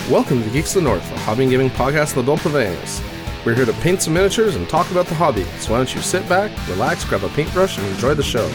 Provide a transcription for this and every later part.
Welcome to Geeks of the North, a hobby and gaming podcast of the Bill Purveyor's. We're here to paint some miniatures and talk about the hobby, so why don't you sit back, relax, grab a paintbrush, and enjoy the show.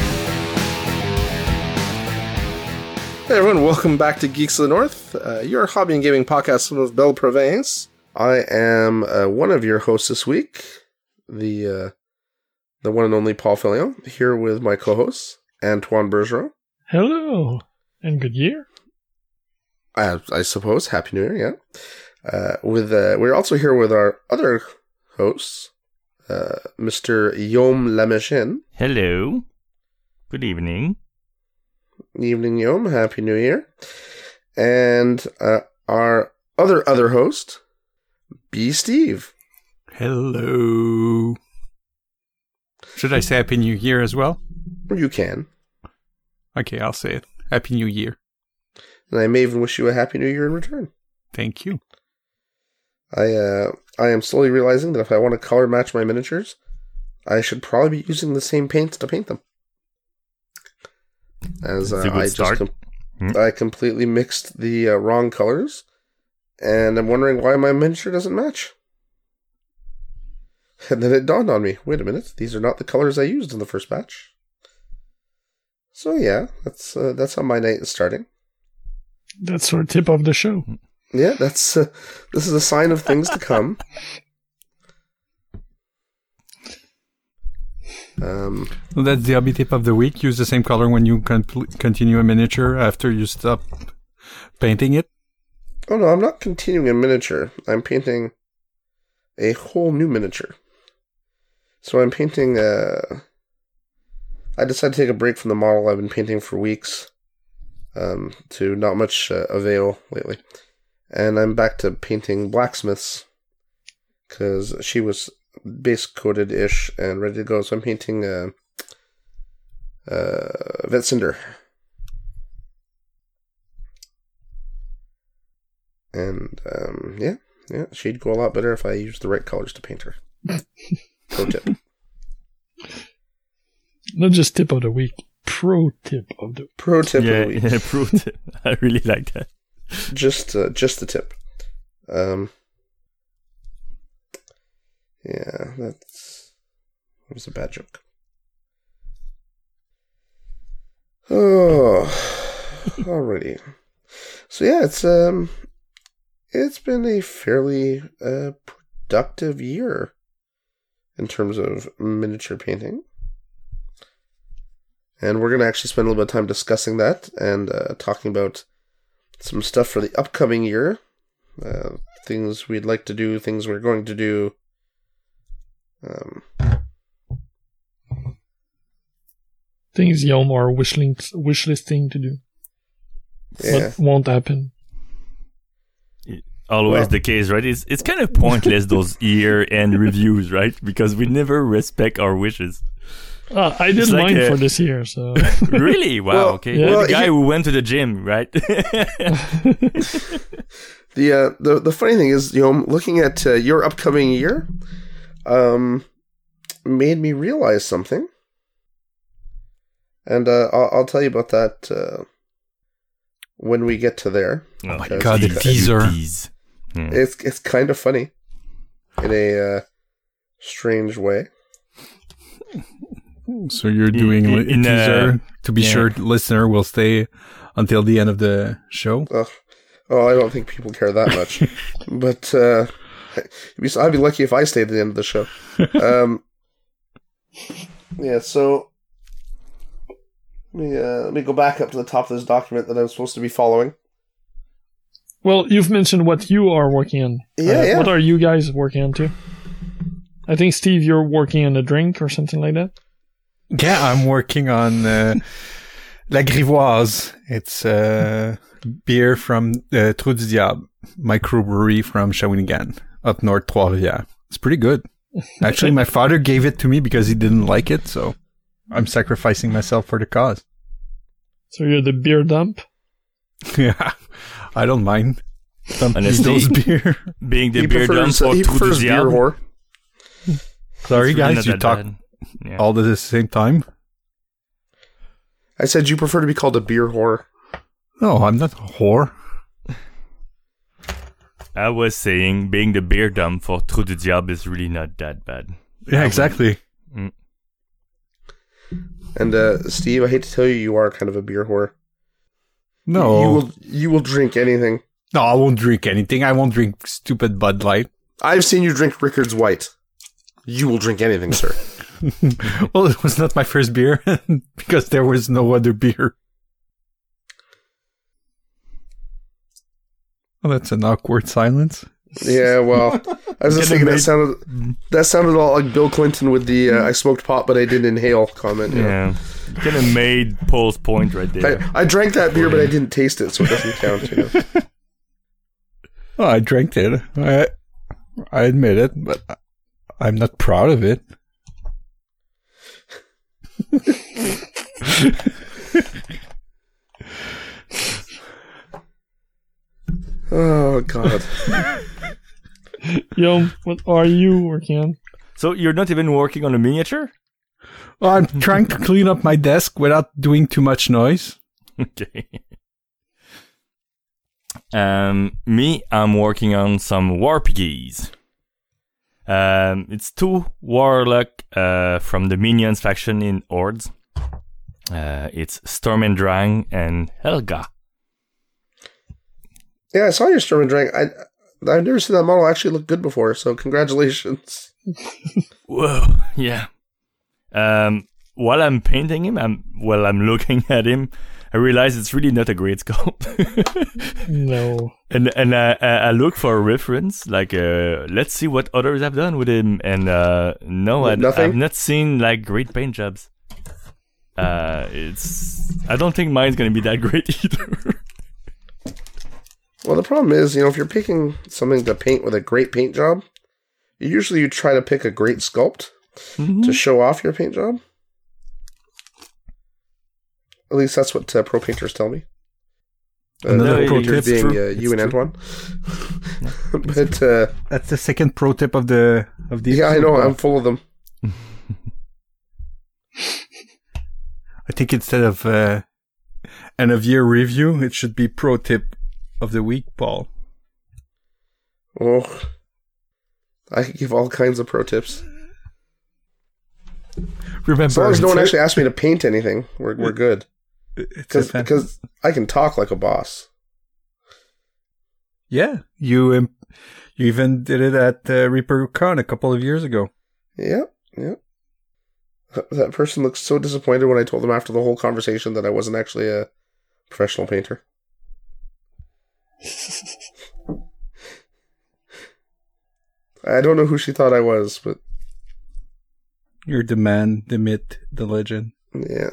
Hey everyone, welcome back to Geeks of the North, your hobby and gaming podcast of Bill Purveyor's. I am one of your hosts this week, the one and only Paul Fillion, here with my co-host, Antoine Bergeron. Hello, and good year. I suppose. Happy New Year, yeah. We're also here with our other hosts, Mr. Yom Lamachin. Hello. Good evening. Evening, Yom. Happy New Year. And our other host, B. Steve. Hello. Should I say Happy New Year as well? You can. Okay, I'll say it. Happy New Year. And I may even wish you a Happy New Year in return. Thank you. I am slowly realizing that if I want to color match my miniatures, I should probably be using the same paints to paint them. As I completely mixed the wrong colors, and I'm wondering why my miniature doesn't match. And then it dawned on me, wait a minute, these are not the colors I used in the first batch. So yeah, that's how my night is starting. That's our tip of the show. Yeah, this is a sign of things to come. Well, that's the hobby tip of the week. Use the same color when you continue a miniature after you stop painting it. Oh no, I'm not continuing a miniature. I'm painting a whole new miniature. So I'm painting I decided to take a break from the model I've been painting for weeks. To not much avail lately. And I'm back to painting blacksmiths, because she was base coated-ish and ready to go. So I'm painting Vetzinder. And yeah, she'd go a lot better if I used the right colors to paint her. Pro tip. Not just tip of the week. Pro tip of the week. Yeah, pro tip. I really like that. Just the tip. Yeah, that was a bad joke. Oh, alrighty. So yeah, it's been a fairly productive year in terms of miniature painting. And we're going to actually spend a little bit of time discussing that and talking about some stuff for the upcoming year. Things we'd like to do, things we're going to do. Things Yom are wish listing to do. Yeah. But won't happen. Always the case, right? It's kind of pointless, those year-end reviews, right? Because we never respect our wishes. I did mine for this year, so... Really? Wow, well, okay. Yeah. Well, the guy who went to the gym, right? The funny thing is, looking at your upcoming year, made me realize something. And I'll tell you about that when we get to there. Oh my god, the teaser. It's kind of funny in a strange way. So you're doing a teaser to be sure listener will stay until the end of the show? Oh, I don't think people care that much. But I'd be lucky if I stayed at the end of the show. Yeah, so let me go back up to the top of this document that I'm supposed to be following. Well, you've mentioned what you are working on. Yeah. What are you guys working on too? I think, Steve, you're working on a drink or something like that? Yeah, I'm working on La Grivoise. It's beer from Trou du Diable, microbrewery from Shawinigan, up north, Trois-Rivières. It's pretty good. Actually, my father gave it to me because he didn't like it, so I'm sacrificing myself for the cause. So you're the beer dump? Yeah, I don't mind. Honestly, beer. Being the beer dump for Trou du Diable. Sorry, guys, you talk all at the same time? I said you prefer to be called a beer whore. No, I'm not a whore. I was saying being the beer dump for Trou du Diable is really not that bad. Yeah, exactly. And Steve, I hate to tell you, you are kind of a beer whore. No. You will drink anything. No, I won't drink anything. I won't drink stupid Bud Light. I've seen you drink Rickard's White. You will drink anything, sir. Well, it was not my first beer because there was no other beer. Well, that's an awkward silence. Yeah, well, I was just thinking that sounded all like Bill Clinton with the "I smoked pot but I didn't inhale" comment. Yeah, kind of made Paul's point right there. I drank that beer, but I didn't taste it, so it doesn't count. You know? Oh, I drank it. I admit it, but I'm not proud of it. Oh God. Yo, what are you working on? So you're not even working on a miniature? Well, I'm trying to clean up my desk without doing too much noise. Okay. Me, I'm working on some War Piggies. It's 2 Warlock from the Minions faction in Hordes. It's Storm and Drang and Helga. Yeah, I saw your Storm and Drang. I've never seen that model actually look good before, so congratulations. Whoa, yeah. While I'm painting him, I'm looking at him, I realize it's really not a great sculpt. No. And I look for a reference, like let's see what others have done with him, and no, I've not seen like great paint jobs. I don't think mine's gonna be that great either. Well, the problem is, if you're picking something to paint with a great paint job, usually you try to pick a great sculpt to show off your paint job. At least that's what pro painters tell me. Another pro tip being you and Antoine. But that's the second pro tip of these. Yeah, I know. I'm full of them. I think instead of end of year review, it should be pro tip of the week, Paul. Oh, I could give all kinds of pro tips. Remember, as long as no one actually asked me to paint anything, we're good. Because I can talk like a boss. Yeah, you even did it at Reaper Con a couple of years ago. Yep. That person looked so disappointed when I told them after the whole conversation that I wasn't actually a professional painter. I don't know who she thought I was, but... You're the man, the myth, the legend. Yeah.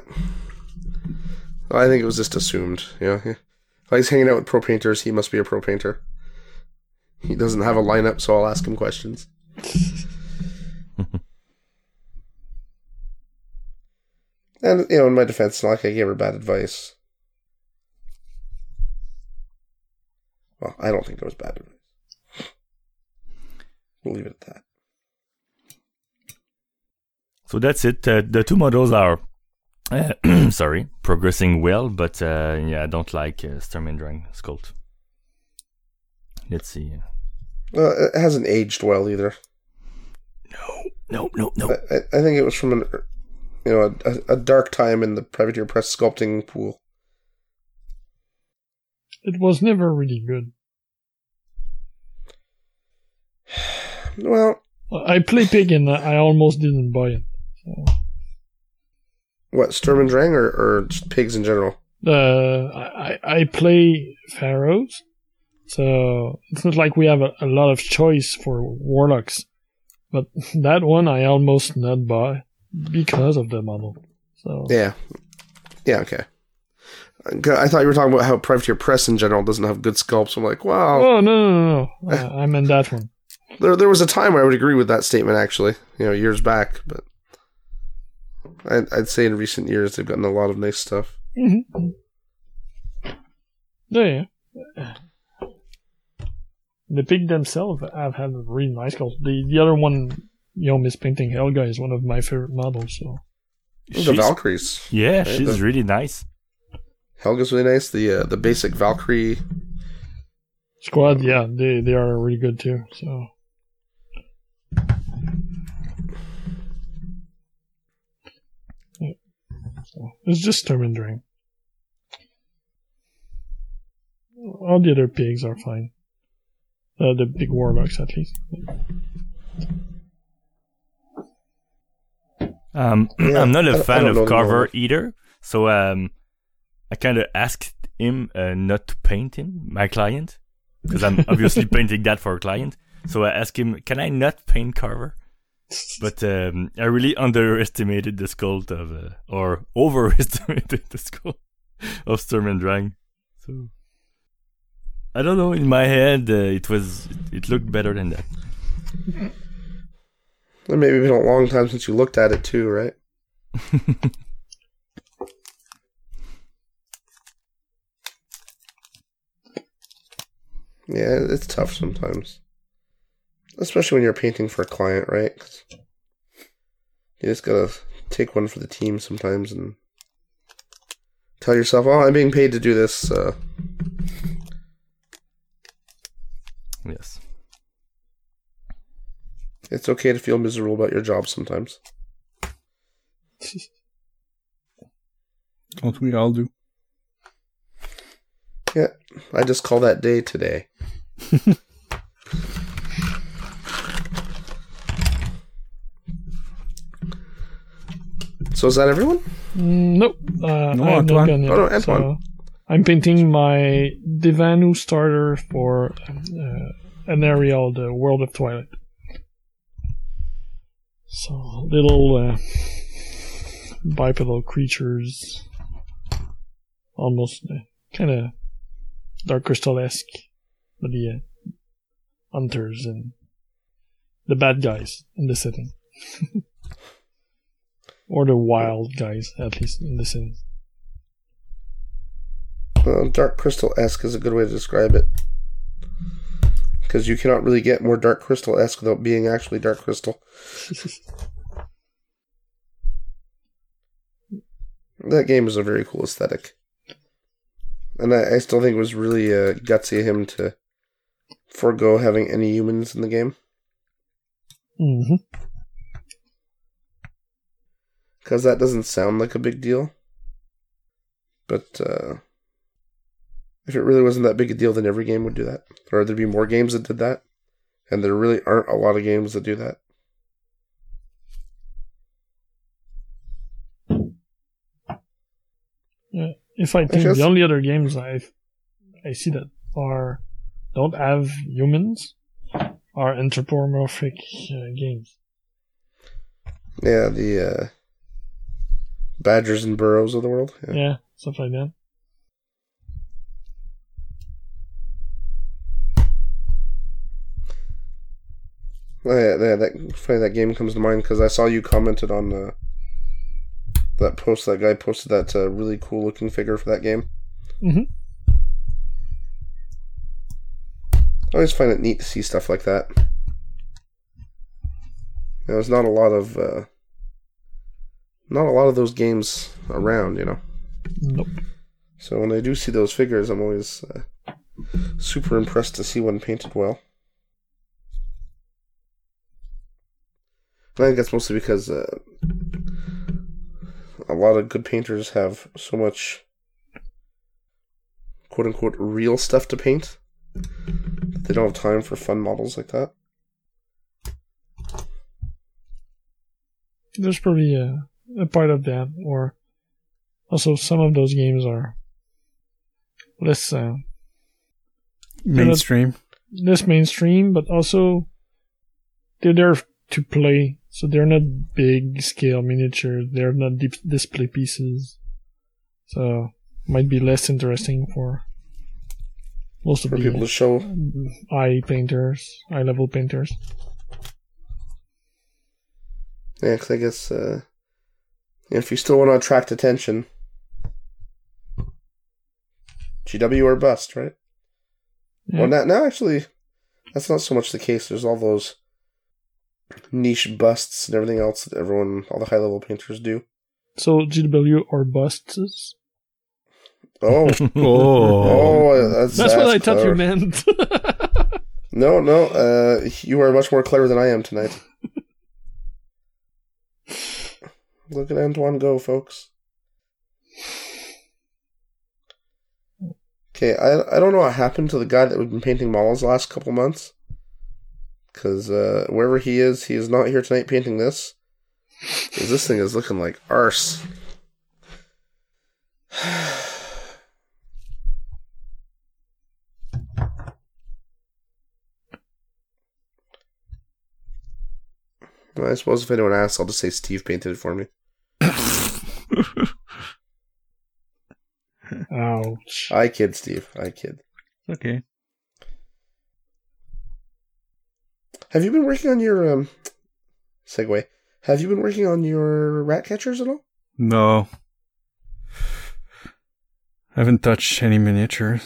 I think it was just assumed, If he's hanging out with pro painters, he must be a pro painter. He doesn't have a lineup, so I'll ask him questions. And, in my defense, it's not like I gave her bad advice. Well, I don't think there was bad advice. We'll leave it at that. So that's it. The 2 models are, progressing well, but I don't like Storm and Drang sculpt. Let's see. It hasn't aged well either. No. I think it was from a dark time in the Privateer Press sculpting pool. It was never really good. Well, I play Pig and I almost didn't buy it. So. What, Sturm and Drang or just pigs in general? I play Pharaohs, so it's not like we have a lot of choice for Warlocks. But that one I almost not buy because of the model. So yeah, okay. I thought you were talking about how Privateer Press in general doesn't have good sculpts. I'm like, wow. Oh no! I meant that one. There was a time where I would agree with that statement, actually, years back, but I'd say in recent years they've gotten a lot of nice stuff. Mm-hmm. Yeah. The pig themselves have had really nice sculpts. The other one, Miss Painting Helga, is one of my favorite models. So the Valkyries. Yeah, right? she's really nice. Helga's really nice. The basic Valkyrie Squad, yeah, they are really good too. So. Yeah. So it's just Sturm and Drang. All the other pigs are fine. The big warlocks, at least. I'm not a fan of Carver either, so I kind of asked him not to paint him, my client, because I'm obviously painting that for a client. So I asked him, can I not paint Carver? But I really underestimated the skull of, or overestimated the skull of Sturm and Drang. So I don't know. In my head, it looked better than that. Well, maybe it's been a long time since you looked at it too, right? Yeah, it's tough sometimes. Especially when you're painting for a client, right? 'Cause you just gotta take one for the team sometimes and tell yourself, oh, I'm being paid to do this. Yes. It's okay to feel miserable about your job sometimes. Don't we all do? Yeah, I just call that day today. So is that everyone? Nope. No, I'm not Antoine. done yet. Oh, no, Antoine. So I'm painting my Devanu starter for an Ariel, the World of Twilight. So little bipedal creatures, almost kind of Dark Crystal-esque, but the hunters and the bad guys in the setting. Or the wild guys, at least in the setting. Dark Crystal-esque is a good way to describe it. Because you cannot really get more Dark Crystal-esque without being actually Dark Crystal. That game is a very cool aesthetic. And I still think it was really gutsy of him to forego having any humans in the game. Mm-hmm. Because that doesn't sound like a big deal. But if it really wasn't that big a deal, then every game would do that. Or there'd be more games that did that. And there really aren't a lot of games that do that. Yeah, if I think the only other games I see that don't have humans are anthropomorphic games. Yeah, the Badgers and Burrows of the world. Yeah, stuff like that. Oh, yeah, that game comes to mind because I saw you commented on that post. That guy posted that really cool looking figure for that game. Mm-hmm. I always find it neat to see stuff like that. There's not a lot of those games around, you know. Nope. So when I do see those figures, I'm always super impressed to see one painted well. I think that's mostly because a lot of good painters have so much quote-unquote real stuff to paint that they don't have time for fun models like that. There's probably a part of that, or also some of those games are less mainstream. Less mainstream, but also they're there to play. So they're not big scale miniatures. They're not deep display pieces. So might be less interesting for most of the people to show. eye level painters. Yeah, because I guess if you still want to attract attention, GW or bust, right? Yeah. Well, now actually, that's not so much the case. There's all those niche busts and everything else that all the high level painters do. So GW or busts? Oh. That's what I thought you meant. No. You are much more clever than I am tonight. Look at Antoine go, folks. Okay, I don't know what happened to the guy that we've been painting models the last couple months. Because wherever he is not here tonight painting this. Because this thing is looking like arse. Well, I suppose if anyone asks, I'll just say Steve painted it for me. Ouch. I kid, Steve. I kid. Okay. Have you been working on your segue? Have you been working on your rat catchers at all? No. I haven't touched any miniatures.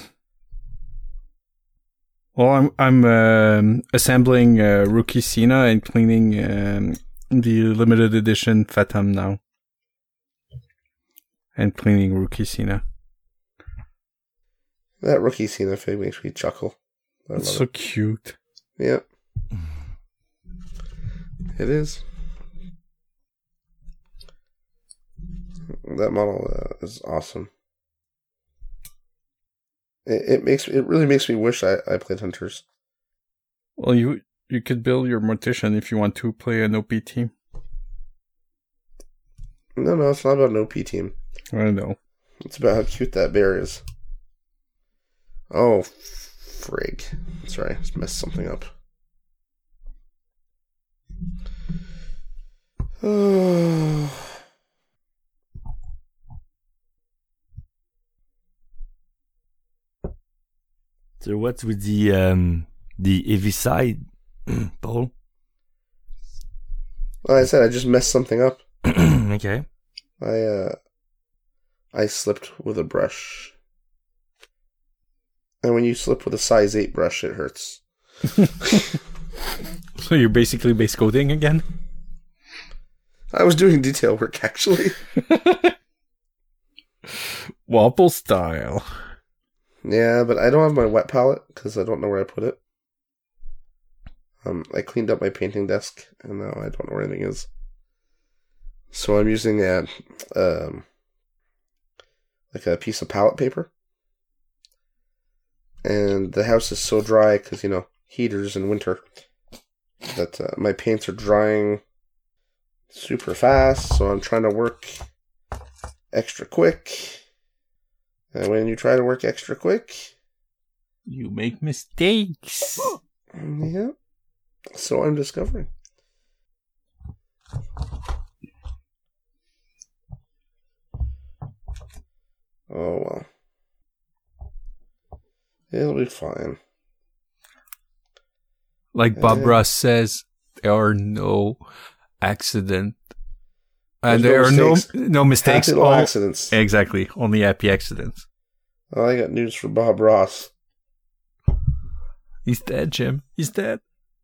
Well, I'm assembling Rookie Cena and cleaning the limited edition Fathom now. And cleaning Rookie Cena. That Rookie Cena fig makes me chuckle. It's so cute. Yep. It is. That model is awesome. It really makes me wish I played Hunters. Well, you could build your Mortician if you want to play an OP team. No, it's not about an OP team. I know. It's about how cute that bear is. Oh, frig. Sorry, I just messed something up. Oh. So what's with the heavy side, Paul? Well, I said I just messed something up. Okay. I slipped with a brush. And when you slip with a size 8 brush, it hurts. So you're basically base coating again? I was doing detail work, actually. Wapple style. Yeah, but I don't have my wet palette because I don't know where I put it. I cleaned up my painting desk, and now I don't know where anything is. So I'm using like a piece of palette paper. And the house is so dry because, heaters in winter, that my paints are drying super fast, so I'm trying to work extra quick. And when you try to work extra quick, you make mistakes. Yeah. So I'm discovering. Oh, well. It'll be fine. Like Bob Ross says, there are no accidents. And there are no mistakes. Happy little accidents. Exactly. Only happy accidents. Oh, I got news for Bob Ross. He's dead, Jim. He's dead.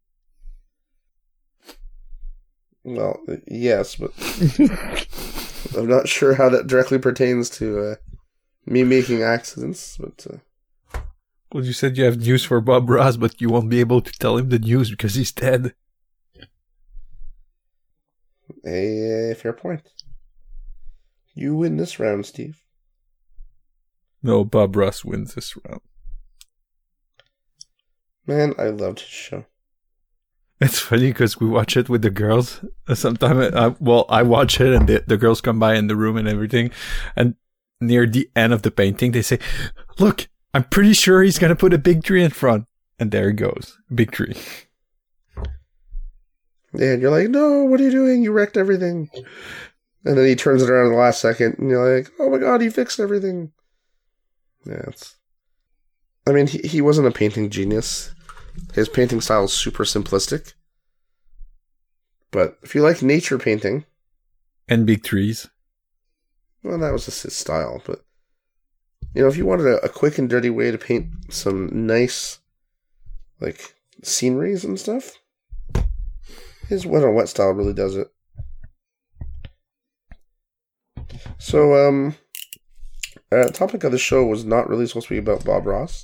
Well, yes, but I'm not sure how that directly pertains to me making accidents, but... Well, you said you have news for Bob Ross, but you won't be able to tell him the news because he's dead. A fair point. You win this round, Steve. No, Bob Ross wins this round. Man, I loved his show. It's funny because we watch it with the girls. Sometimes, I watch it and the girls come by in the room and everything. And near the end of the painting, they say, "Look, I'm pretty sure he's going to put a big tree in front." And there it goes. Big tree. Yeah, and you're like, "No, what are you doing? You wrecked everything." And then he turns it around in the last second, and you're like, "Oh my god, he fixed everything." Yeah, I mean, he wasn't a painting genius. His painting style is super simplistic. But if you like nature painting... And big trees. Well, that was just his style, but... if you wanted a quick and dirty way to paint some nice, sceneries and stuff, his wet on wet style really does it. So, Topic of the show was not really supposed to be about Bob Ross.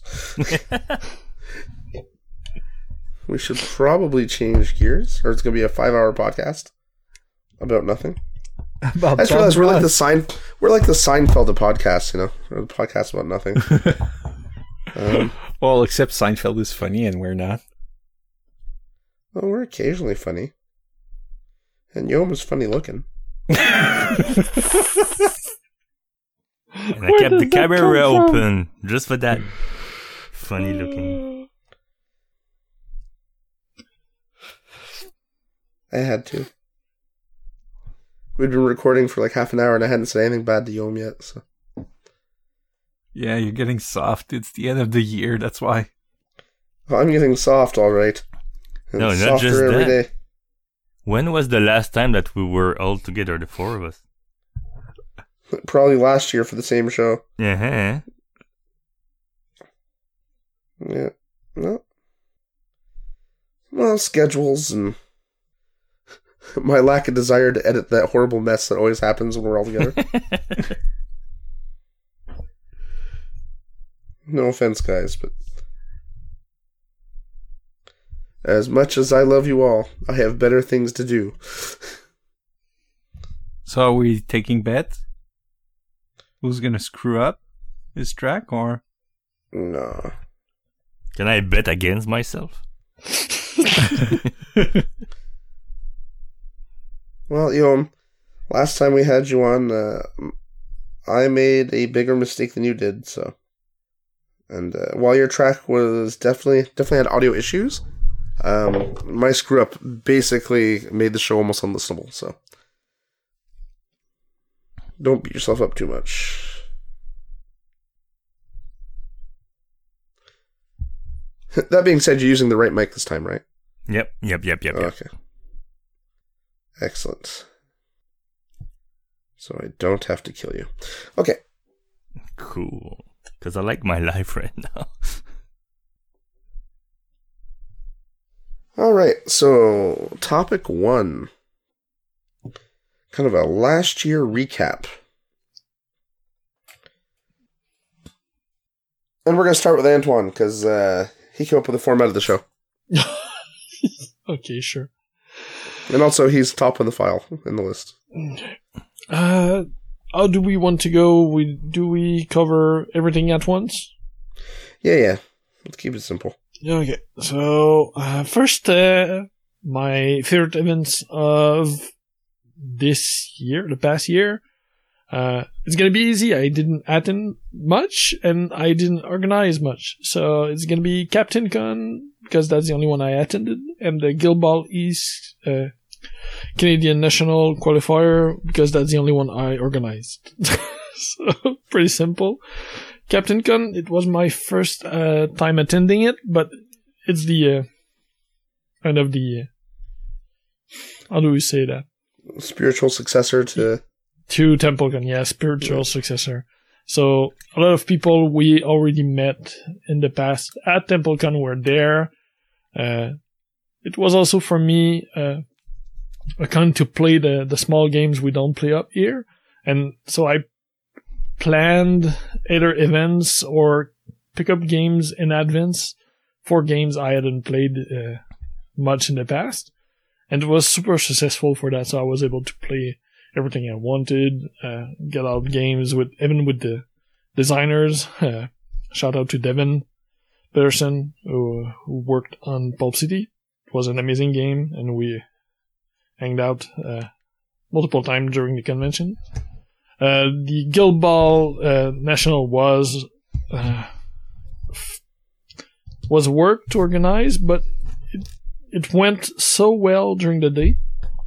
We should probably change gears, or it's going to be a 5-hour podcast about nothing. About I just realized we're like the Seinfeld of podcasts, you know, or the podcast about nothing. Well, except Seinfeld is funny and we're not. Well, we're occasionally funny, and Yom is funny looking. And I kept the camera open just for that. Funny looking. I had to. We'd been recording for like half an hour and I hadn't said anything bad to Yom yet, so. Yeah, you're getting soft. It's the end of the year, that's why. Well, I'm getting soft, alright. No, not just that. Day. When was the last time that we were all together, the four of us? Probably last year for the same show. Uh-huh. Yeah. Well, schedules and my lack of desire to edit that horrible mess that always happens when we're all together. No offense, guys, but as much as I love you all, I have better things to do. So are we taking bets? Who's gonna screw up this track, or? No. Can I bet against myself? Well, Yom, last time we had you on, I made a bigger mistake than you did, so. And while your track was definitely had audio issues, my screw up basically made the show almost unlistenable, so. Don't beat yourself up too much. That being said, you're using the right mic this time, right? Yep. Okay. Excellent. So I don't have to kill you. Okay. Cool. Because I like my life right now. Alright, so topic 1. Kind of a last year recap. And we're going to start with Antoine, because he came up with the format of the show. Okay, sure. And also, he's top of the file in the list. How do we want to go? Do we cover everything at once? Yeah. Let's keep it simple. Okay, so first, my favorite events of this year, the past year. It's gonna be easy. I didn't attend much, and I didn't organize much. So it's gonna be Captain Con, because that's the only one I attended, and the Guild Ball East Canadian National Qualifier, because that's the only one I organized. So, pretty simple. Captain Con, it was my first time attending it, but it's the kind of the how do we say that? Spiritual successor to TempleCon, yeah, spiritual successor. So a lot of people we already met in the past at TempleCon were there. It was also for me a con to play the small games we don't play up here, and so I planned either events or pick up games in advance for games I hadn't played much in the past, and it was super successful for that. So I was able to play everything I wanted, get out games with the designers. Shout out to Devin Peterson who worked on Pulp City. It was an amazing game, and we hanged out multiple times during the convention. The Guild Ball National was work to organize, but it went so well during the day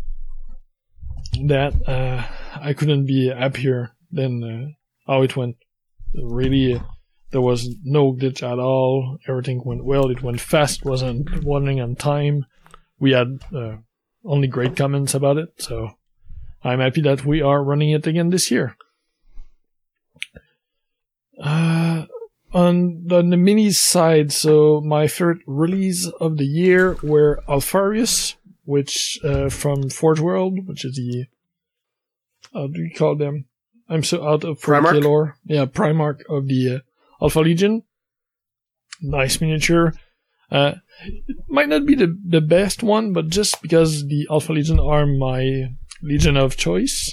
that I couldn't be happier than how it went. Really, there was no glitch at all. Everything went well. It went fast. Wasn't running on time. We had only great comments about it, so I'm happy that we are running it again this year. On the minis side, so my favorite release of the year were Alpharius, which from Forge World, which is the how do you call them? I'm so out of Primarch? Lore. Yeah, Primarch of the Alpha Legion. Nice miniature. It might not be the best one, but just because the Alpha Legion are my Legion of choice,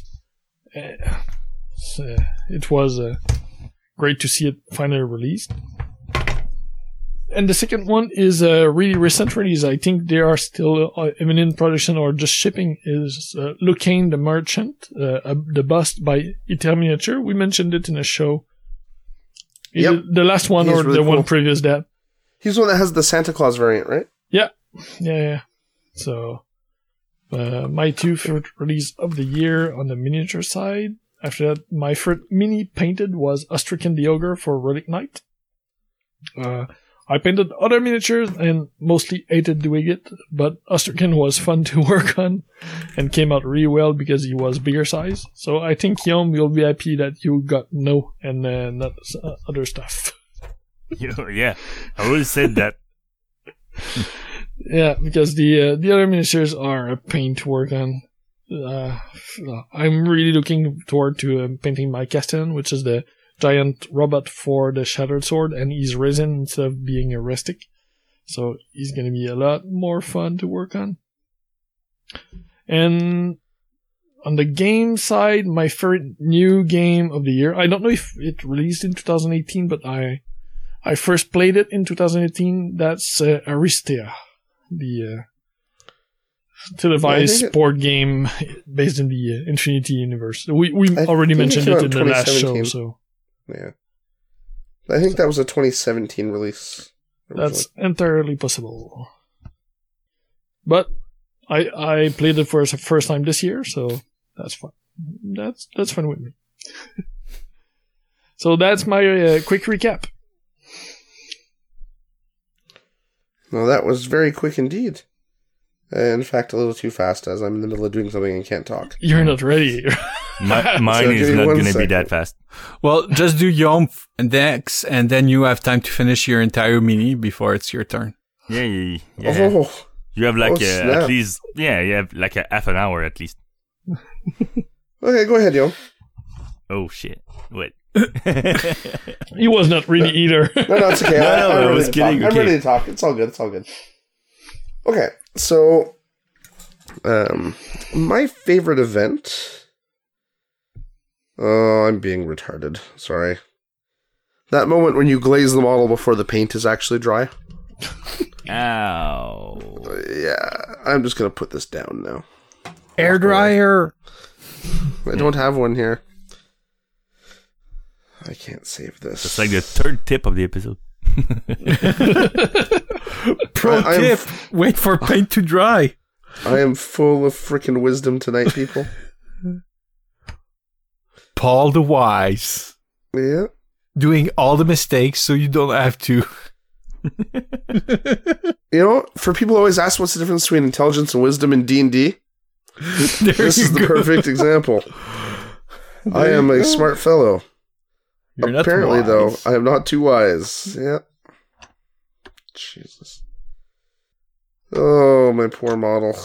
it was great to see it finally released. And the second one is a really recent release. I think they are still even in production or just shipping. Is Lucane the Merchant, the bust by Ether Miniature. We mentioned it in a show. Yep. The last one He's or really the one cool. previous that. He's the one that has the Santa Claus variant, right? Yeah. So, my two favorite release of the year on the miniature side. After that, my first mini painted was Ostrican the Ogre for Relic Knight. I painted other miniatures and mostly hated doing it, but Ostrican was fun to work on and came out really well because he was bigger size. So I think, Guillaume, you'll be happy that you got no and not other stuff. Yeah, I would have said that. Yeah, because the other miniatures are a pain to work on. I'm really looking forward to painting my Castellan, which is the giant robot for the Shattered Sword, and he's resin instead of being a rustic. So he's going to be a lot more fun to work on. And on the game side, my favorite new game of the year, I don't know if it released in 2018, but I first played it in 2018. That's Aristea, the televised board game based in the Infinity universe. We already mentioned it in the last show, so yeah. I think that was a 2017 release. That's entirely possible. But I played it for the first time this year, so that's fun. That's fun with me. So that's my quick recap. Well, that was very quick indeed. In fact, a little too fast, as I'm in the middle of doing something and can't talk. You're not ready. Mine is not going to be that fast. Well, just do Yom next, and then you have time to finish your entire mini before it's your turn. Yeah. Oh, You have like snap. at least, you have like a half an hour at least. okay, go ahead, yo. Oh shit! What? He was not really either. No, it's okay. I was kidding. I'm Okay. ready to talk. It's all good. Okay, so my favorite event. Oh, I'm being retarded. Sorry. That moment when you glaze the model before the paint is actually dry. Ow! Yeah, I'm just gonna put this down now. Air dryer. I don't have one here. I can't save this. It's like the third tip of the episode. Pro I am tip: wait for paint to dry. I am full of freaking wisdom tonight, people. Paul the Wise, Yeah. doing all the mistakes so you don't have to. You know, for people who always ask what's the difference between intelligence and wisdom in D&D, this is the perfect example. I am a smart fellow. You're not Apparently, though, wise. I am not too wise. Yeah. Jesus. Oh, my poor model.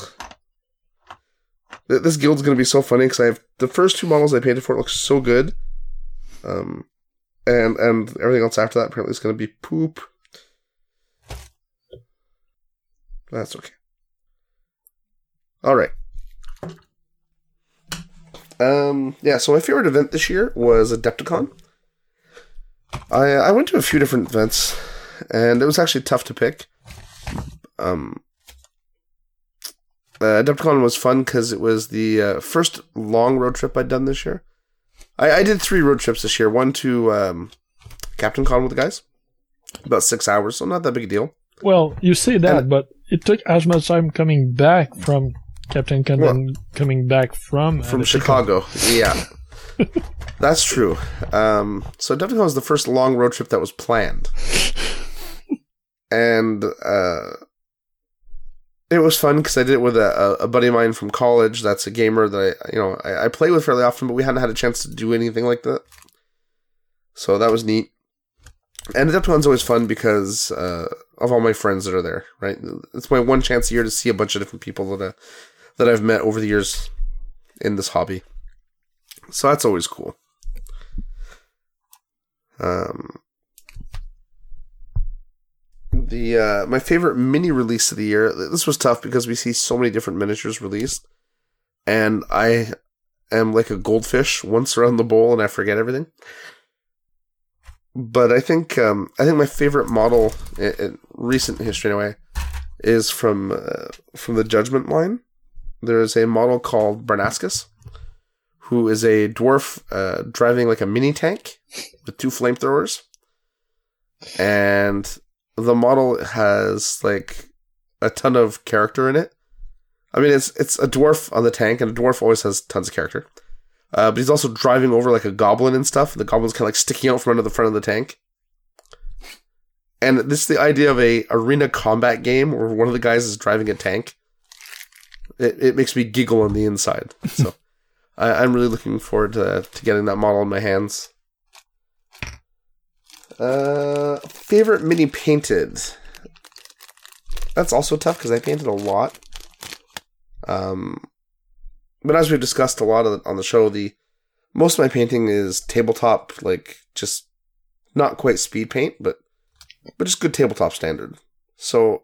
This guild's going to be so funny because I have the first two models I painted for it look so good. And everything else after that apparently is going to be poop. That's okay. All right. Yeah, so my favorite event this year was Adepticon. I went to a few different events, and it was actually tough to pick. Adepticon was fun because it was the first long road trip I'd done this year. I did 3 road trips this year. One to Captain Con with the guys. About 6 hours, so not that big a deal. Well, you say that, but it took as much time coming back from Captain Con than coming back from Chicago. Yeah. That's true. So Adepticon was the first long road trip that was planned. And it was fun because I did it with a buddy of mine from college that's a gamer that I play with fairly often, but we hadn't had a chance to do anything like that. So that was neat. And Adepticon's always fun because of all my friends that are there, right? It's my one chance a year to see a bunch of different people that I've met over the years in this hobby. So that's always cool. My favorite mini release of the year. This was tough because we see so many different miniatures released, and I am like a goldfish once around the bowl and I forget everything. But I think my favorite model in recent history anyway is from the Judgment line. There is a model called Barnascus, who is a dwarf driving like a mini tank with 2 flamethrowers, and the model has like a ton of character in it. I mean, it's a dwarf on the tank, and a dwarf always has tons of character. But he's also driving over like a goblin and stuff. And the goblin's kind of like sticking out from under the front of the tank. And this is the idea of a arena combat game where one of the guys is driving a tank. It makes me giggle on the inside. So I'm really looking forward to getting that model in my hands. Favorite mini painted. That's also tough because I painted a lot. But as we've discussed a lot on the show, most of my painting is tabletop, like just not quite speed paint, but just good tabletop standard. So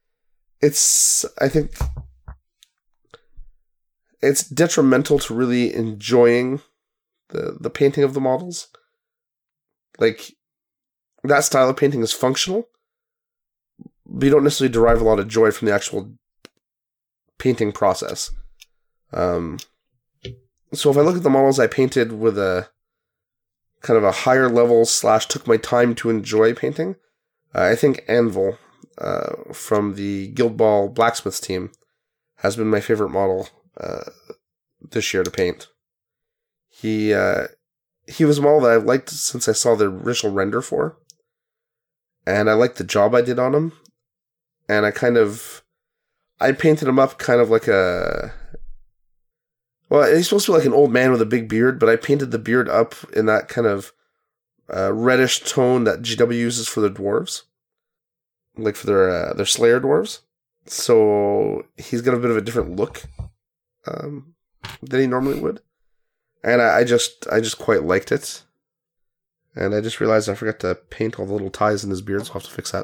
I think it's detrimental to really enjoying the painting of the models. Like, that style of painting is functional, but you don't necessarily derive a lot of joy from the actual painting process. So if I look at the models I painted with a kind of a higher level / took my time to enjoy painting, I think Anvil from the Guild Ball Blacksmiths team has been my favorite model this year to paint. He was a model that I've liked since I saw the original render for, and I liked the job I did on him, and I painted him up kind of like he's supposed to be like an old man with a big beard, but I painted the beard up in that kind of reddish tone that GW uses for their dwarves, like for their Slayer dwarves. So he's got a bit of a different look than he normally would, and I just quite liked it. And I just realized I forgot to paint all the little ties in his beard, so I'll have to fix that.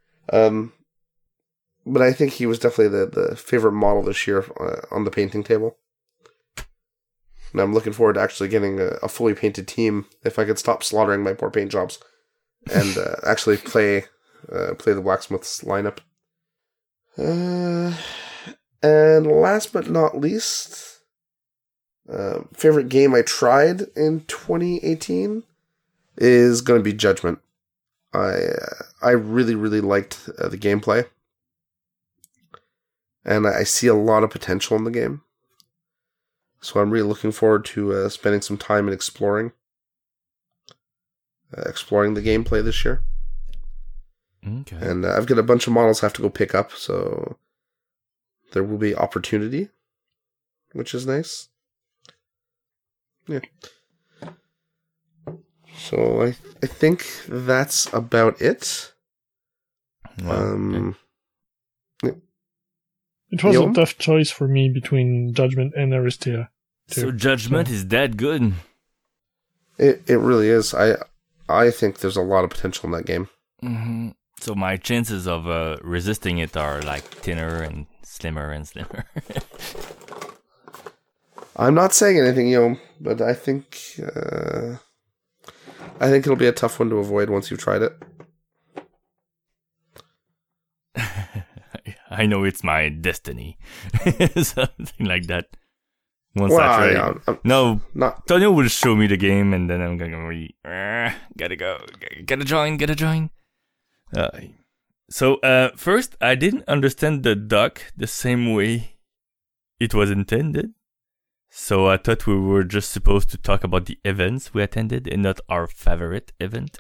But I think he was definitely the favorite model this year on the painting table. And I'm looking forward to actually getting a fully painted team if I could stop slaughtering my poor paint jobs and actually play the Blacksmiths lineup. And last but not least, favorite game I tried in 2018 is going to be Judgment. I really, really liked the gameplay. And I see a lot of potential in the game. So I'm really looking forward to spending some time in exploring the gameplay this year. Okay. And I've got a bunch of models I have to go pick up, so there will be opportunity, which is nice. Yeah. So I think that's about it. Okay. It was a tough choice for me between Judgment and Aristia. So Judgment is that good? It really is. I think there's a lot of potential in that game. Mm-hmm. So my chances of resisting it are like thinner and slimmer. I'm not saying anything, but I think it'll be a tough one to avoid once you've tried it. I know it's my destiny. Something like that. Once I try it. No, Tonio will show me the game and then I'm gonna gotta go. Gotta join. So first, I didn't understand the duck the same way it was intended. So I thought we were just supposed to talk about the events we attended and not our favorite event.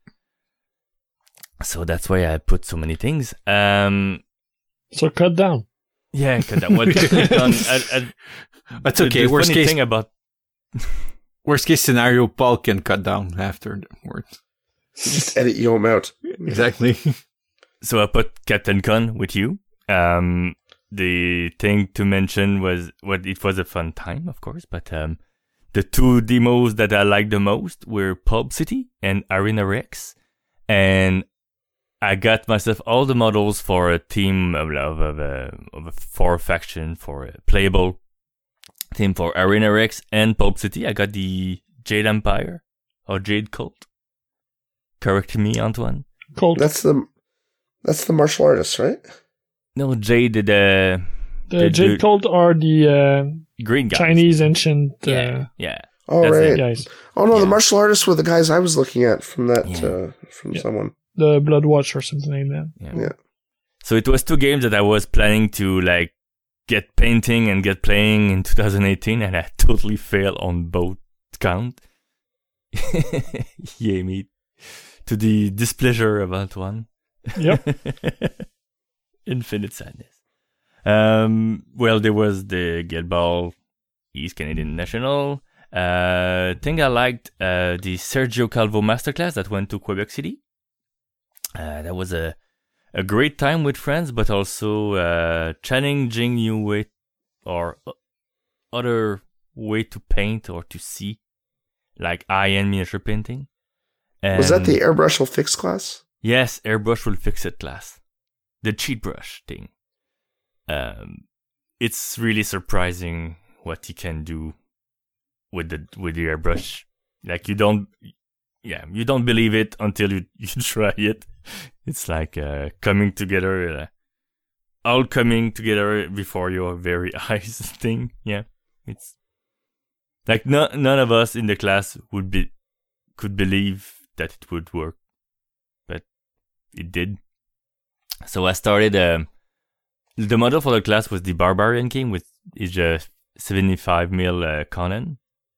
So that's why I put so many things. So cut down. Yeah, cut down. Well, that's okay. The funny thing about worst case scenario, Paul can cut down afterwards. Just edit Yom out. Exactly. So I put Captain Con with you. The thing to mention was it was a fun time, of course, but the two demos that I liked the most were Pulp City and Arena Rex. And I got myself all the models for a team of a 4 faction for a playable team for Arena Rex and Pulp City. I got the Jade Empire or Jade Cult. Correct me, Antoine. Cult. That's the martial artist, right? No, Jade the Jade Cult are the green guys. Chinese ancient Yeah. Oh, That's right. guys. Oh, no, Yeah. the martial artists were the guys I was looking at from that, from Yeah. someone. The Blood Watch or something like that. Yeah. So it was 2 games that I was planning to like get painting and get playing in 2018, and I totally failed on both count. Yay me. To the displeasure of Antoine. Yep. Infinite sadness. Well, there was the Get Ball East Canadian National. Thing I liked, the Sergio Calvo Masterclass that went to Quebec City. That was a great time with friends, but also challenging new way or other way to paint or to see, like high-end miniature painting. And Was that the airbrush will fix class? Yes, airbrush will fix it class. The cheat brush thing. It's really surprising what you can do with the airbrush. Like you don't believe it until you try it. It's like coming together, all coming together before your very eyes thing. Yeah, it's like none of us in the class could believe that it would work, but it did. So I started. The model for the class was the Barbarian King with his 75mm Conan.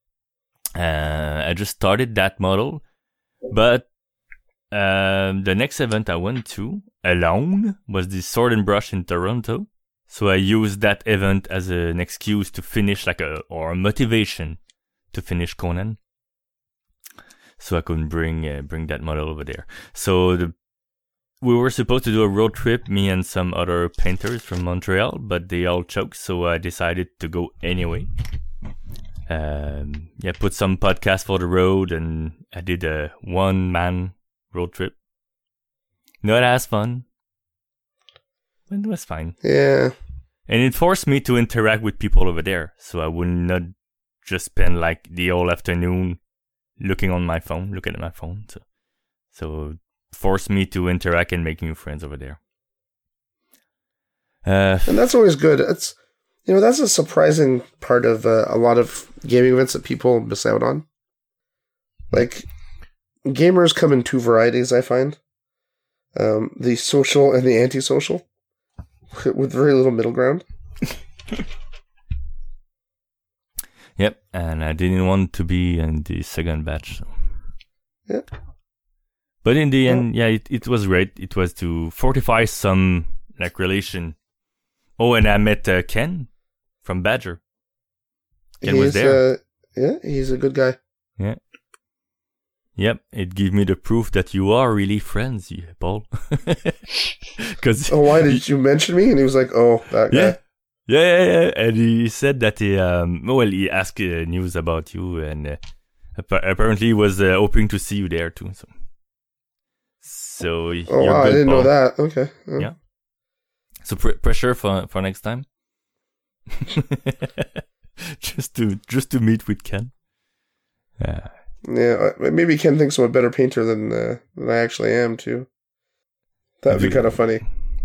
I just started that model, but the next event I went to alone was the Sword and Brush in Toronto. So I used that event as an excuse to finish or a motivation to finish Conan. So I couldn't bring that model over there. So we were supposed to do a road trip, me and some other painters from Montreal, but they all choked, so I decided to go anyway. Put some podcasts for the road, and I did a 1-man road trip. Not as fun, but it was fine. Yeah. And it forced me to interact with people over there, so I would not just spend like the whole afternoon looking at my phone. So forced me to interact and make new friends over there. And that's always good. It's, that's a surprising part of a lot of gaming events that people miss out on. Like, gamers come in 2 varieties, I find. The social and the antisocial, with very little middle ground. Yep, and I didn't want to be in the second batch. So. Yeah. But in the end, it was great. It was to fortify some relation. Oh, and I met Ken from Badger. Ken was there. He's a good guy. Yeah. Yep, it gave me the proof that you are really friends, Paul. Why did you mention me? And he was like, "Oh, that guy." Yeah. And he said that he asked news about you, and apparently he was hoping to see you there too. So I didn't know that. Okay. Yeah. So pressure for next time. just to meet with Ken. Yeah, maybe Ken thinks I'm a better painter than I actually am too. That'd be kind of funny.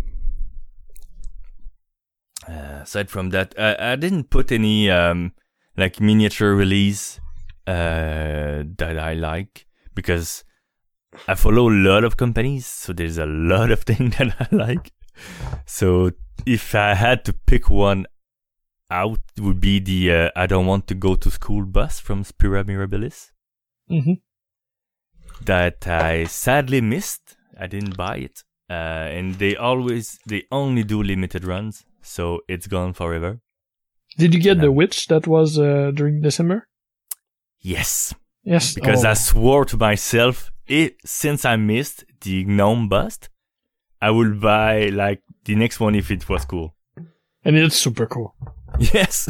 Aside from that, I didn't put any miniature release that I like, because I follow a lot of companies, so there's a lot of things that I like. So if I had to pick one out, it would be the I Don't Want to Go to School bus from Spira Mirabilis. Mm-hmm. That I sadly missed. I didn't buy it. And they only do limited runs, so it's gone forever. Did you get the Witch that was during December? Yes. Yes. Because I swore to myself, since I missed the Gnome bust, I will buy the next one if it was cool. And it's super cool. Yes,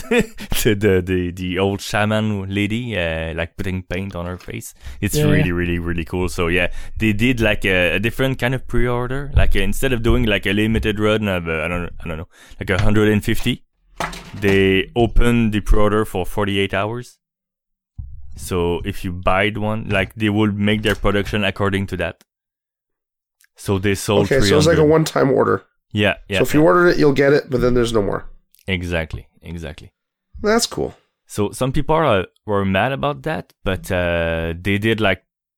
the old shaman lady, like putting paint on her face. It's really cool. So yeah, they did like a different kind of pre-order. Like instead of doing like a limited run of I don't know, like 150, they opened the pre-order for 48 hours. So if you buy one, like they will make their production according to that. So they sold. Okay, 300. So it's like a one-time order. Yeah. So if you order it, you'll get it, but then there's no more. Exactly. That's cool. So some people were mad about that, but they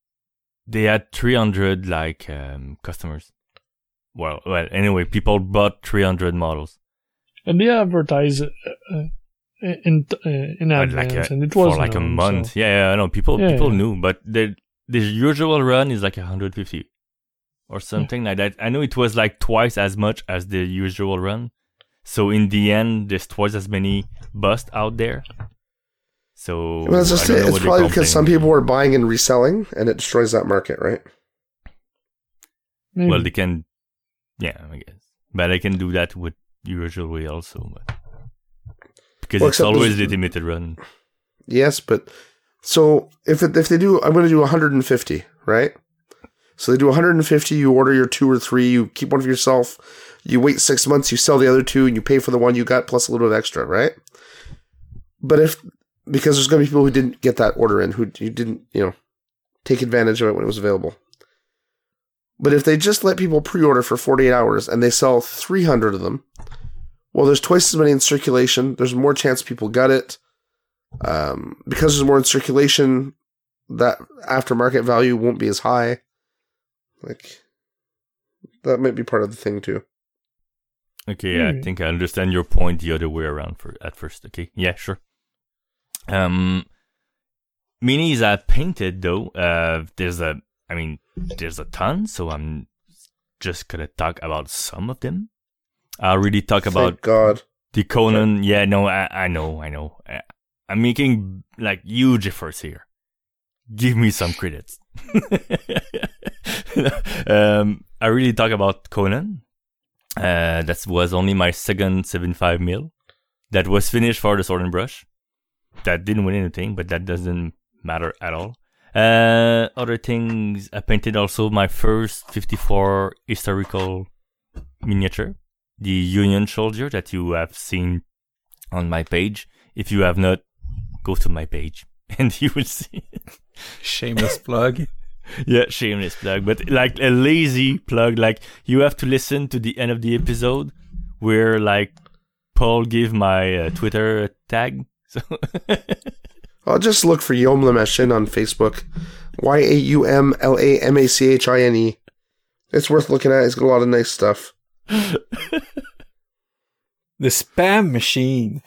had 300 like customers. Well, anyway, people bought 300 models. And they advertise in advance, and it was for like a month. So. Yeah, I know people knew, but the usual run is like 150 or something like that. I know it was like twice as much as the usual run. So in the end, there's twice as many busts out there. So it's probably because some people were buying and reselling, and it destroys that market, right? Maybe. Well, they can, I guess, but they can do that with usual way also, because it's always the limited run. Yes, but so if they do, I'm going to do 150, right? So they do 150. You order your 2 or 3. You keep one for yourself. You wait 6 months, you sell the other 2, and you pay for the one you got plus a little bit extra, right? But because there's going to be people who didn't get that order in, who didn't, take advantage of it when it was available. But if they just let people pre-order for 48 hours and they sell 300 of them, well, there's twice as many in circulation. There's more chance people got it. Because there's more in circulation, that aftermarket value won't be as high. Like, that might be part of the thing too. Okay, I think I understand your point the other way around at first. Okay, yeah, sure. Minis are painted though. There's a ton, so I'm just gonna talk about some of them. I'll really talk about the Conan. Yeah, no, I know. I'm making like huge efforts here. Give me some credits. I really talk about Conan. That was only my second 75 mil. That was finished for the Sword and Brush. That didn't win anything, but that doesn't matter at all. Other things, I painted also my first 54 historical miniature, the Union Soldier that you have seen on my page. If you have not, go to my page and you will see it. Shameless plug. Yeah, shameless plug, but like a lazy plug. Like you have to listen to the end of the episode where like Paul gave my Twitter tag. So I'll just look for Yom Lamachin on Facebook. YAUMLAMACHINE. It's worth looking at. It's got a lot of nice stuff. The spam machine.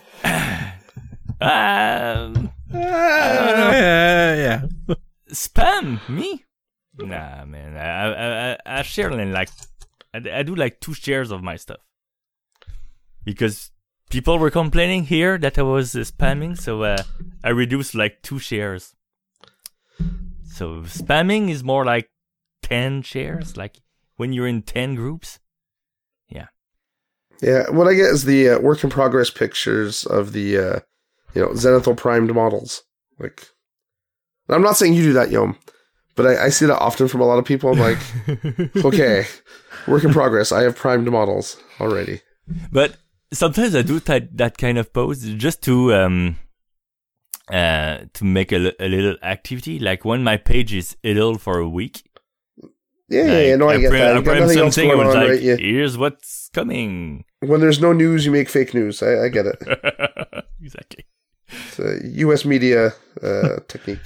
Yeah. Spam me? Nah, man. I share like I do like 2 shares of my stuff because people were complaining here that I was spamming, so I reduced like 2 shares. So spamming is more like 10 shares, like when you're in 10 groups. Yeah. Yeah, what I get is the work in progress pictures of the Zenithal primed models. Like, I'm not saying you do that, Yom, but I see that often from a lot of people. I'm like, okay, work in progress. I have primed models already. But sometimes I do that kind of pose just to make a little activity. Like when my page is idle for a week. Yeah, no, I get that. I print something and was like, right? Yeah. Here's what's coming. When there's no news, you make fake news. I get it. Exactly. It's a U.S. media technique.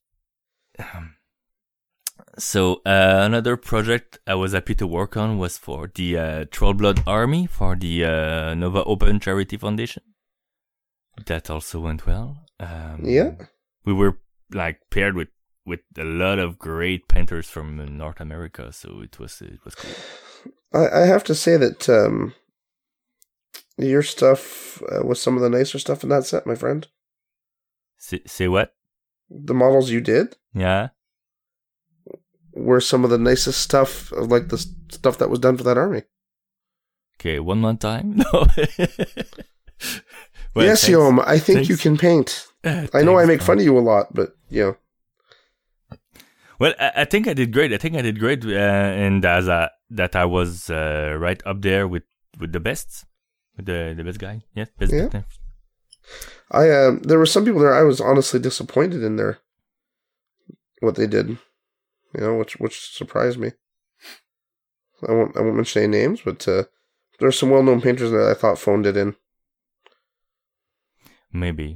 So another project I was happy to work on was for the Trollblood Army for the Nova Open Charity Foundation. That also went well. Yeah. We were like paired with a lot of great painters from North America, so it was cool. I have to say that your stuff was some of the nicer stuff in that set, my friend. Say what? The models you did? Yeah. Were some of the nicest stuff, like the stuff that was done for that army. Okay, one more time. No. Well, yes, thanks. Yom, I think Thanks. you can paint. I know I make fun of you a lot, but, Well, I think I did great. And that I was right up there with the best, with the best guy. Yes, best. Yeah. Victim. there were some people there I was honestly disappointed in what they did, which surprised me. I won't mention any names, but there are some well-known painters there that I thought phoned it in. Maybe.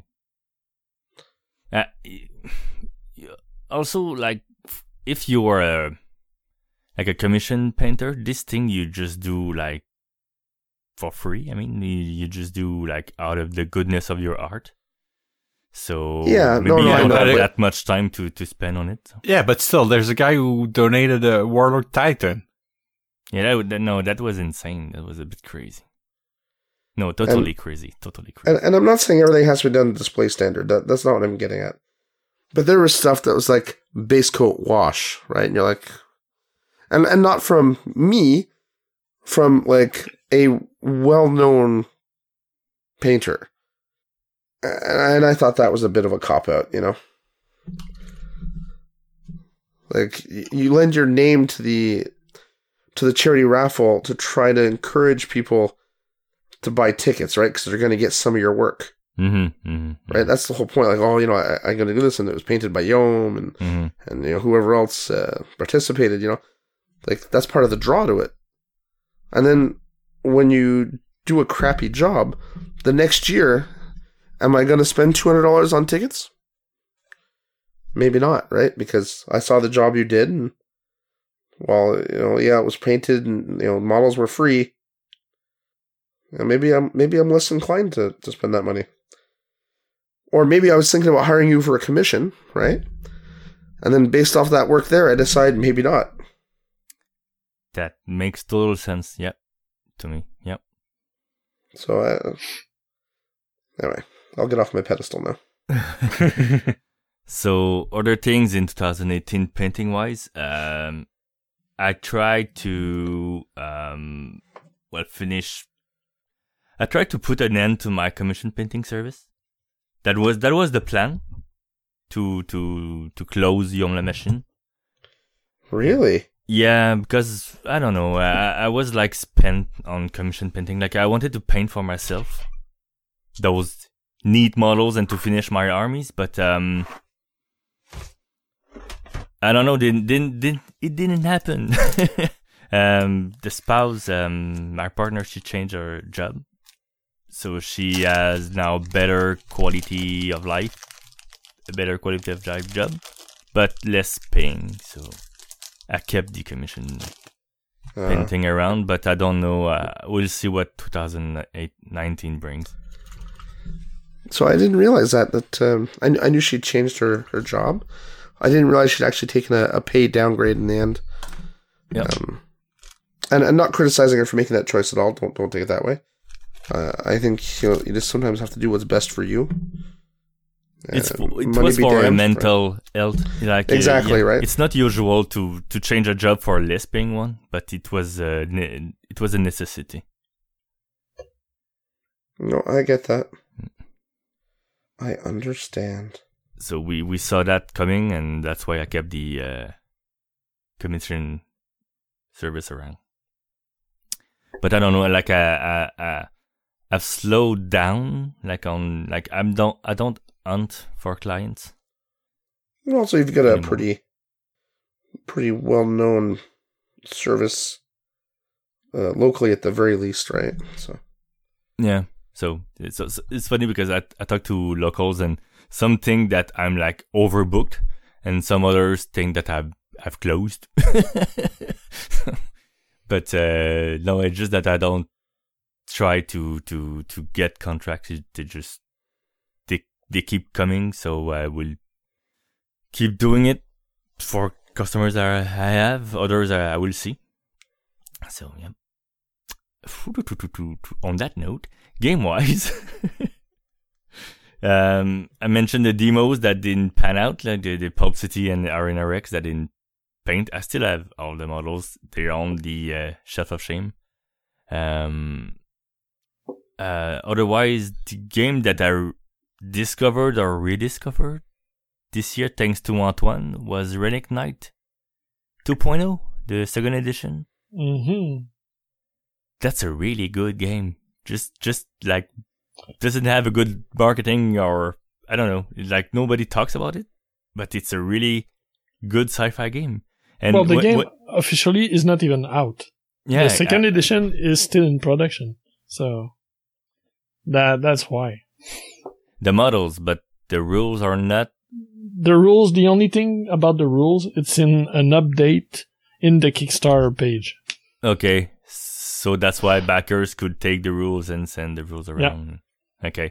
Also, like, if you are a commission painter, this thing you just do like for free. I mean, you just do like out of the goodness of your art. So Yeah, maybe you I don't know, have but- that much time to spend on it. So. Yeah, but still, there's a guy who donated a Warlord Titan. Yeah, that was insane. That was a bit crazy. No, totally crazy. Totally crazy. And I'm not saying everything has to be done to display standard. That's not what I'm getting at. But there was stuff that was like base coat wash, right? And you're like, and not from me, from like a well-known painter. And I thought that was a bit of a cop-out, Like, you lend your name to the charity raffle to try to encourage people to buy tickets, right? Because they're going to get some of your work. Right, that's the whole point. Like, I'm going to do this, and it was painted by Yom, and whoever else participated. Like that's part of the draw to it. And then when you do a crappy job, the next year, am I going to spend $200 on tickets? Maybe not, right? Because I saw the job you did, and it was painted, and models were free. Maybe I'm less inclined to spend that money. Or maybe I was thinking about hiring you for a commission, right? And then based off that work there, I decide maybe not. That makes total sense. Yep, to me. Yep. So anyway, I'll get off my pedestal now. So other things in 2018 painting wise, I tried to finish. I tried to put an end to my commission painting service. That was the plan, to close Yom La Machine. Really? Yeah, because I don't know. I was like spent on commission painting. Like I wanted to paint for myself those neat models and to finish my armies, but I don't know. It didn't happen. The spouse, my partner, she changed her job. So she has now better quality of life, a better quality of life job, but less paying. So I kept the commission painting around, but I don't know. We'll see what 2019 brings. So I didn't realize that I knew she'd changed her job. I didn't realize she'd actually taken a pay downgrade in the end. Yeah. And not criticizing her for making that choice at all. Don't take it that way. I think you just sometimes have to do what's best for you. It was for a mental health. Like, exactly, right. It's not usual to change a job for a less paying one, but it was a necessity. No, I get that. I understand. So we saw that coming, and that's why I kept the commission service around. But I don't know, like I've slowed down, I don't hunt for clients. And also, you've got a anymore. pretty well-known service locally at the very least, right? So Yeah. So it's funny because I talk to locals, and some think that I'm like overbooked, and some others think that I've closed. But no, it's just that I don't try to get contracts. They just they keep coming, so I will keep doing it for customers that I have. Others I will see. So yeah. On that note, game wise, I mentioned the demos that didn't pan out, like the Pulp City and the Arena Rex that didn't paint. I still have all the models. They're on the Shelf of Shame. Otherwise, the game that I discovered or rediscovered this year, thanks to Antoine, was Relic Knight 2.0, the second edition. Mm-hmm. That's a really good game. Just like, doesn't have a good marketing, or I don't know, like nobody talks about it, but it's a really good sci-fi game. And well, the game officially is not even out. Yeah, the second edition is still in production, so that's why. The models, but the rules are not. The rules, the only thing about the rules, it's in an update in the Kickstarter page. Okay, so that's why backers could take the rules and send the rules around. Yeah. Okay.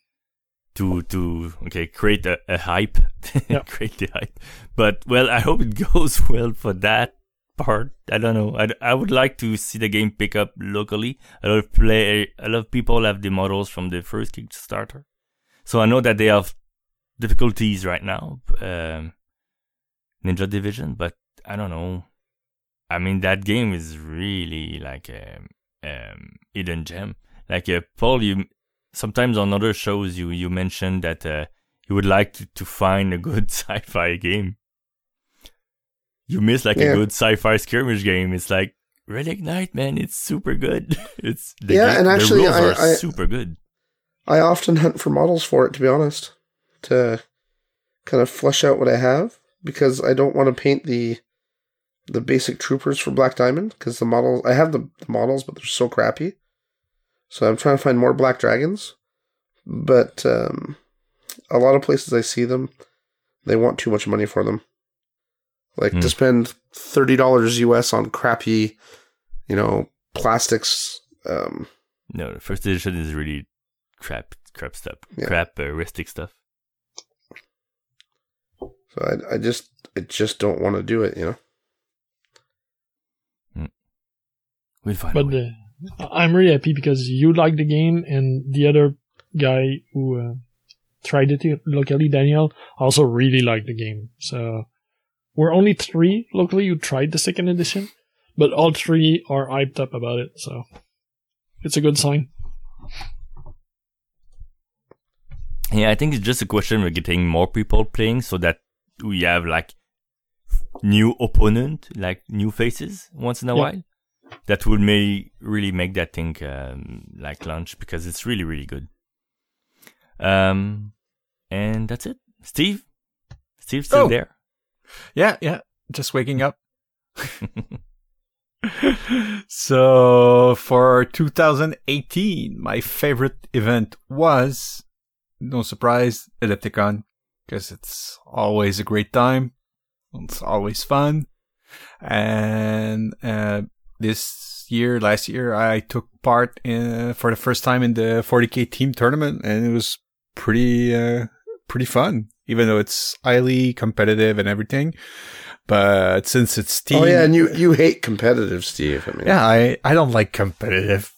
To create a hype. Yeah. Create the hype. But, well, I hope it goes well for that part. I don't know. I would like to see the game pick up locally. A lot of people have the models from the first Kickstarter. So I know that they have difficulties right now, Ninja Division, but I don't know. I mean, that game is really like a hidden gem. Like, Paul, sometimes on other shows you mentioned that you would like to find a good sci-fi game. You miss like a good sci-fi skirmish game. It's like Relic Knight, man. It's super good. It's and actually, the rules are super good. I often hunt for models for it, to be honest, to kind of flesh out what I have, because I don't want to paint the basic troopers for Black Diamond, because the models, I have the models, but they're so crappy. So I'm trying to find more Black Dragons, but a lot of places I see them, they want too much money for them. Like to spend $30 US on crappy, plastics. No, the first edition is really crap stuff, crap-ristic stuff. So I just don't want to do it, We'll find a way. I'm really happy because you like the game, and the other guy who tried it locally, Daniel, also really liked the game. So we're only 3 locally who tried the second edition, but all 3 are hyped up about it. So it's a good sign. Yeah, I think it's just a question of getting more people playing so that we have like new opponent, like new faces once in a while. That would really make that thing like launch, because it's really, really good. And that's it. Steve? Steve's still there? Yeah. Just waking up. So for 2018, my favorite event was, no surprise, Ellipticon, because it's always a great time. It's always fun. And last year, I took part for the first time in the 40K team tournament, and it was pretty fun, even though it's highly competitive and everything. But since it's team... Oh yeah, and you hate competitive, Steve. I mean, yeah, I don't like competitive.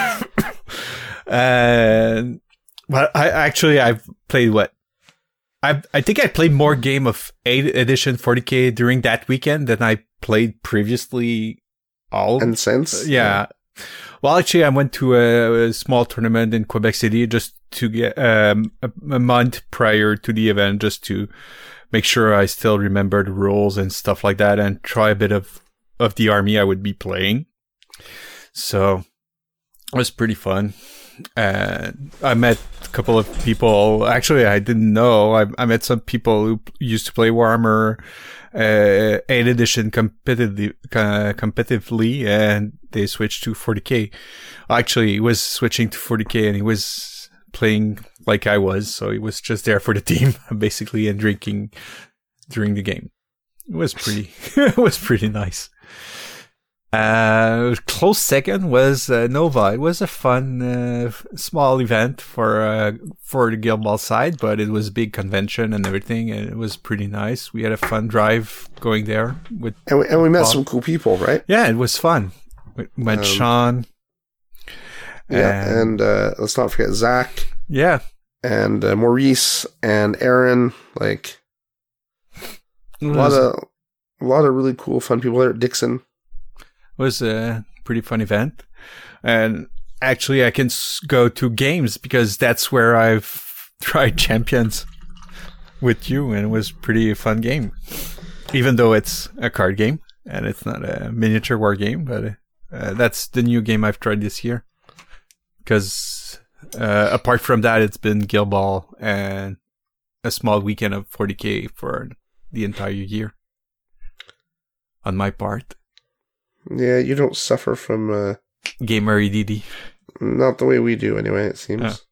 But I've played I think I played more game of 8th edition 40K during that weekend than I played previously. And since? Yeah. Well, actually, I went to a small tournament in Quebec City just to get a month prior to the event, just to make sure I still remember the rules and stuff like that, and try a bit of the army I would be playing. So it was pretty fun. I met a couple of people. Actually, I didn't know. I met some people who used to play Warhammer 8th edition competitively, and they switched to 40K. Actually, he was switching to 40K, and he was playing like I was, so he was just there for the team, basically, and drinking during the game. It was pretty nice. Close second was Nova. It was a fun small event for the Guild Ball side, but it was a big convention and everything, and it was pretty nice. We had a fun drive going there with, and we met some cool people, right? Yeah, it was fun. We met Sean. Yeah, and let's not forget Zach. Yeah, and Maurice and Aaron. Like a lot of really cool, fun people there. Dixon. Was a pretty fun event, and Actually, I can go to games because that's where I've tried Champions with you, and it was pretty fun game. Even though it's a card game and it's not a miniature war game, but that's the new game I've tried this year. Because apart from that, it's been Guild Ball and a small weekend of 40k for the entire year. On my part. Yeah, you don't suffer from gamer EDD. Not the way we do, anyway. It seems.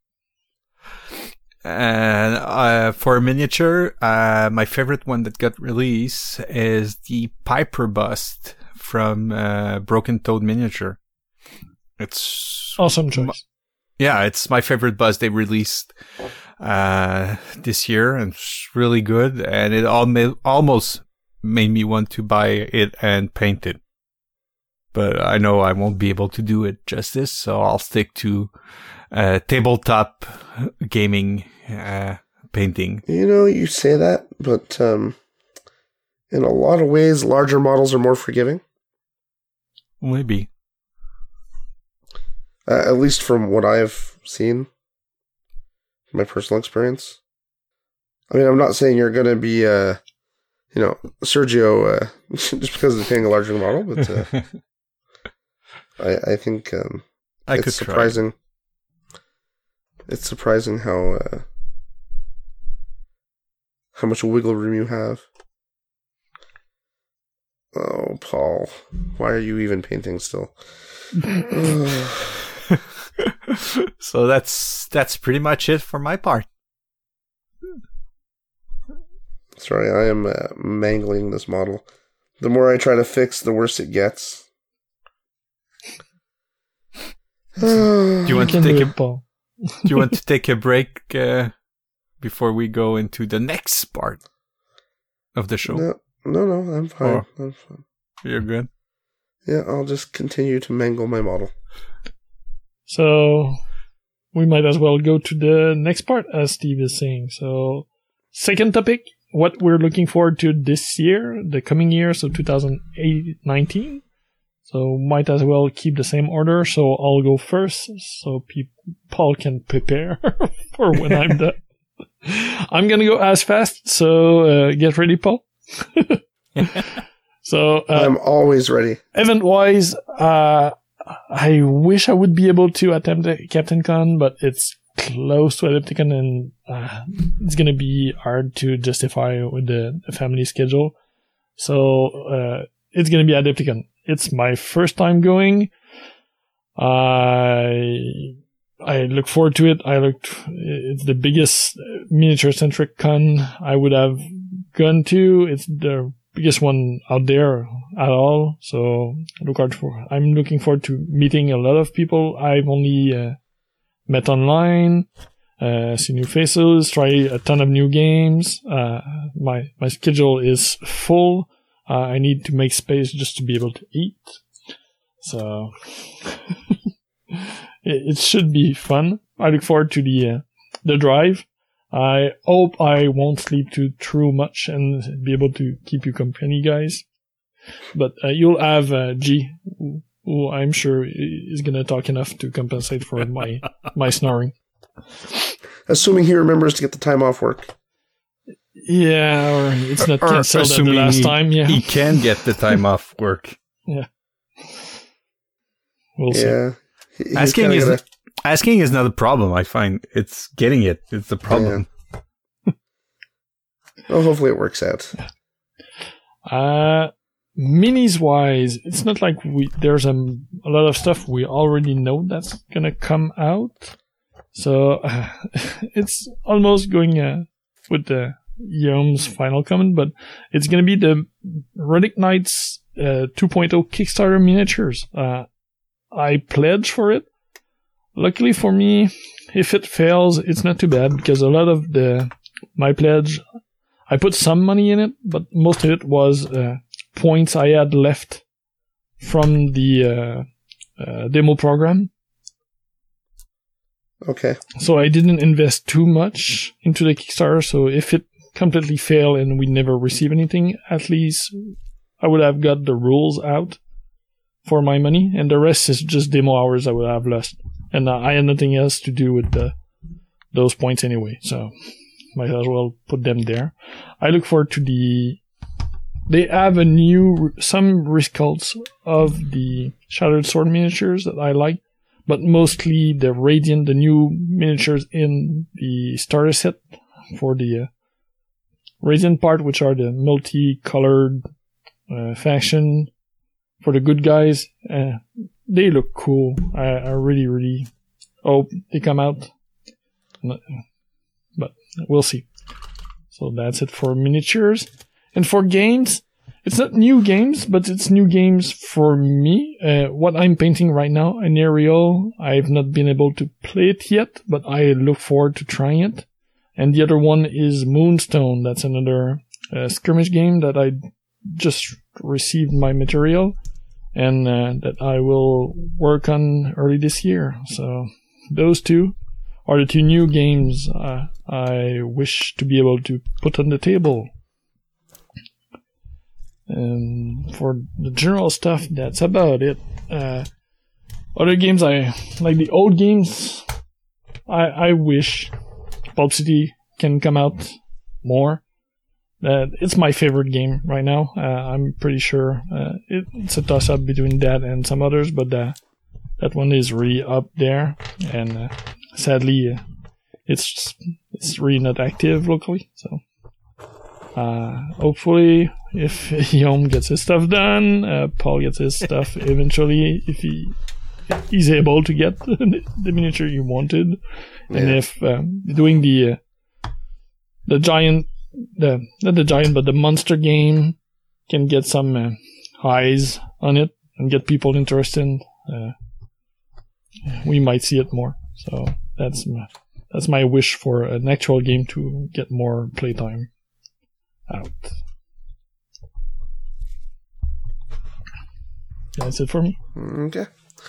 And for miniature, my favorite one that got released is the Piper Bust from Broken Toad Miniature. It's awesome choice. Yeah, it's my favorite bust they released this year, and it's really good. And it almost made me want to buy it and paint it. But I know I won't be able to do it justice, so I'll stick to tabletop gaming painting. You know, you say that, but in a lot of ways, larger models are more forgiving. Maybe. At least from what I've seen, my personal experience. I mean, I'm not saying you're going to be, Sergio, just because of paying a larger model, but I think it's surprising. It's surprising how much wiggle room you have. Oh, Paul, why are you even painting still? So that's pretty much it for my part. Sorry, I am mangling this model. The more I try to fix, the worse it gets. Do you want to take a break before we go into the next part of the show? No, I'm fine. I'm fine. You're good? Yeah, I'll just continue to mangle my model. So, we might as well go to the next part, as Steve is saying. So, second topic, what we're looking forward to this year, the coming year, so 2019. So, might as well keep the same order, so I'll go first, so Paul can prepare for when I'm done. I'm gonna go as fast, so get ready, Paul. So I'm always ready. Event-wise, I wish I would be able to attempt Captain Con, but it's close to Adepticon, and it's gonna be hard to justify with the family schedule. So it's gonna be Adepticon. It's my first time going. I look forward to it. It's the biggest miniature-centric con I would have gone to. It's the biggest one out there at all. So I'm looking forward to meeting a lot of people I've only met online, see new faces, try a ton of new games. My schedule is full. I need to make space just to be able to eat. So it should be fun. I look forward to the drive. I hope I won't sleep too much and be able to keep you company, guys. But you'll have G, who I'm sure is gonna talk enough to compensate for my snoring. Assuming he remembers to get the time off work. Yeah, or it's not cancelled at the last time. Yeah, he can get the time off work. Yeah, we'll see. Asking is not a problem. I find it's getting it. It's the problem. Yeah. Well, hopefully it works out. Minis wise, it's not like there's a lot of stuff we already know that's gonna come out. So it's almost going with the Guillaume's final comment, but it's gonna be the Reddick Knights 2.0 Kickstarter miniatures. I pledge for it. Luckily for me, if it fails, it's not too bad, because a lot of my pledge, I put some money in it, but most of it was points I had left from the demo program. Okay. So I didn't invest too much into the Kickstarter, so if it completely failed and we never receive anything, at least I would have got the rules out for my money, and the rest is just demo hours I would have lost. and I had nothing else to do with those points anyway, so might as well put them there. I look forward to they have some resculpts of the Shattered Sword miniatures that I like, but mostly the new miniatures in the starter set for the Radiant part, which are the multicolored faction for the good guys. They look cool. I really, really hope they come out. But we'll see. So that's it for miniatures. And for games, it's not new games, but it's new games for me. What I'm painting right now, an aerial, I've not been able to play it yet, but I look forward to trying it. And the other one is Moonstone. That's another skirmish game that I just received my material and that I will work on early this year. So those two are the two new games I wish to be able to put on the table. And for the general stuff, that's about it. Other games, like the old games, I wish Pulp City can come out more. It's my favorite game right now. I'm pretty sure it's a toss-up between that and some others, but that one is really up there. And sadly, it's really not active locally. So hopefully, if Yom gets his stuff done, Paul gets his stuff eventually, if he's able to get the miniature he wanted. Yeah. And if doing the giant, not the giant, but the monster game can get some eyes on it and get people interested, we might see it more. So that's my wish for an actual game to get more playtime out. That's it for me. Okay.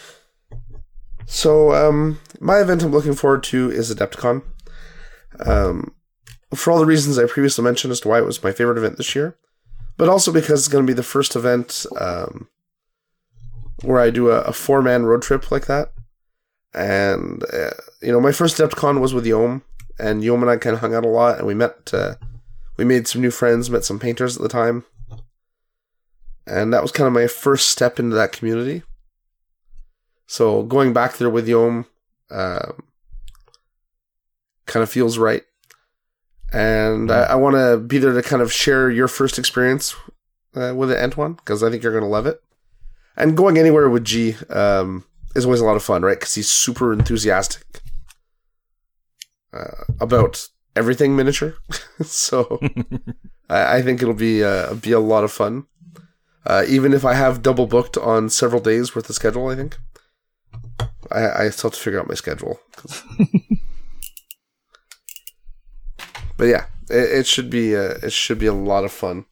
So, my event I'm looking forward to is Adepticon. For all the reasons I previously mentioned as to why it was my favorite event this year, but also because it's going to be the first event where I do a 4-man road trip like that. And, my first Adepticon was with Yom, and Yom and I kind of hung out a lot, and we made some new friends, met some painters at the time. And that was kind of my first step into that community. So going back there with Yom kind of feels right. And I want to be there to kind of share your first experience with it, Antoine, because I think you're going to love it. And going anywhere with G is always a lot of fun, right? Because he's super enthusiastic about everything miniature. So I think it'll be a lot of fun. Even if I have double booked on several days worth of schedule, I think. I still have to figure out my schedule. But yeah, it should be a lot of fun.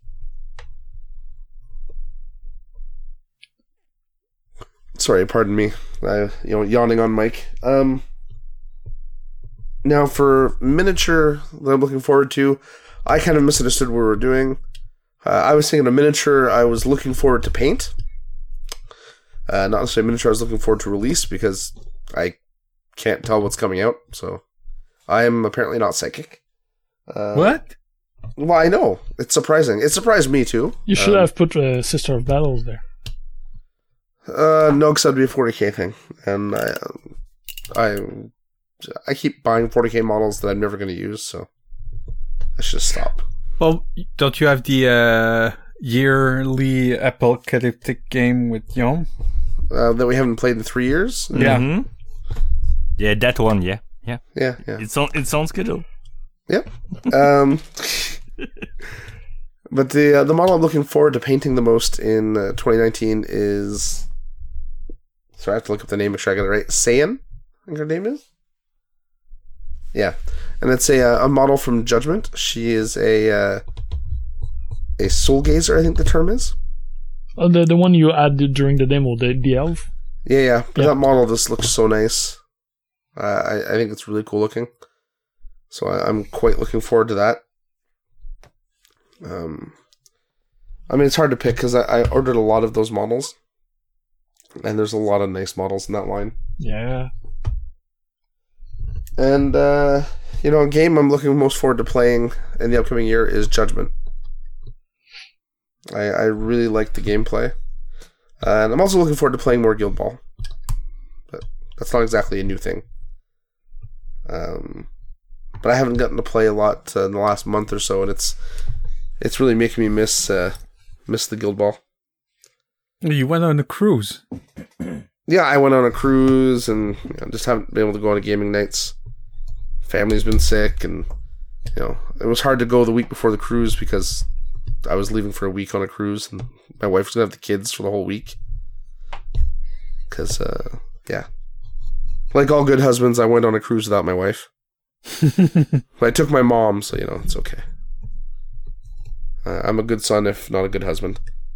Sorry, pardon me. Yawning on mic. Now for miniature that I'm looking forward to, I kind of misunderstood what we were doing. I was thinking a miniature I was looking forward to paint. Not necessarily a miniature I was looking forward to release, because I can't tell what's coming out, so I am apparently not psychic. What? Well, I know. It's surprising. It surprised me, too. You should have put Sister of Battles there. No, because that'd be a 40k thing. And I keep buying 40k models that I'm never going to use, so I should stop. Well, don't you have the yearly apocalyptic game with Yom? That we haven't played in 3 years? Yeah. Mm-hmm. Yeah, that one, yeah. Yeah. It sounds good, though. Yep. But the model I'm looking forward to painting the most in 2019 is... Sorry, I have to look up the name, make sure I got it right. Saiyan, I think her name is? Yeah. And it's a model from Judgment. She is a soul gazer, I think the term is. Oh, the one you added during the demo, the elf? Yeah. But that model just looks so nice. I think it's really cool looking. So I'm quite looking forward to that. It's hard to pick because I ordered a lot of those models. And there's a lot of nice models in that line. Yeah. And, a game I'm looking most forward to playing in the upcoming year is Judgment. I really like the gameplay. And I'm also looking forward to playing more Guild Ball. But that's not exactly a new thing. But I haven't gotten to play a lot in the last month or so, and it's really making me miss the Guild Ball. You went on a cruise. Yeah, I went on a cruise and just haven't been able to go on gaming nights. Family's been sick, and it was hard to go the week before the cruise because I was leaving for a week on a cruise, and my wife was gonna have the kids for the whole week. Because like all good husbands, I went on a cruise without my wife. But I took my mom, so it's okay. I'm a good son, if not a good husband.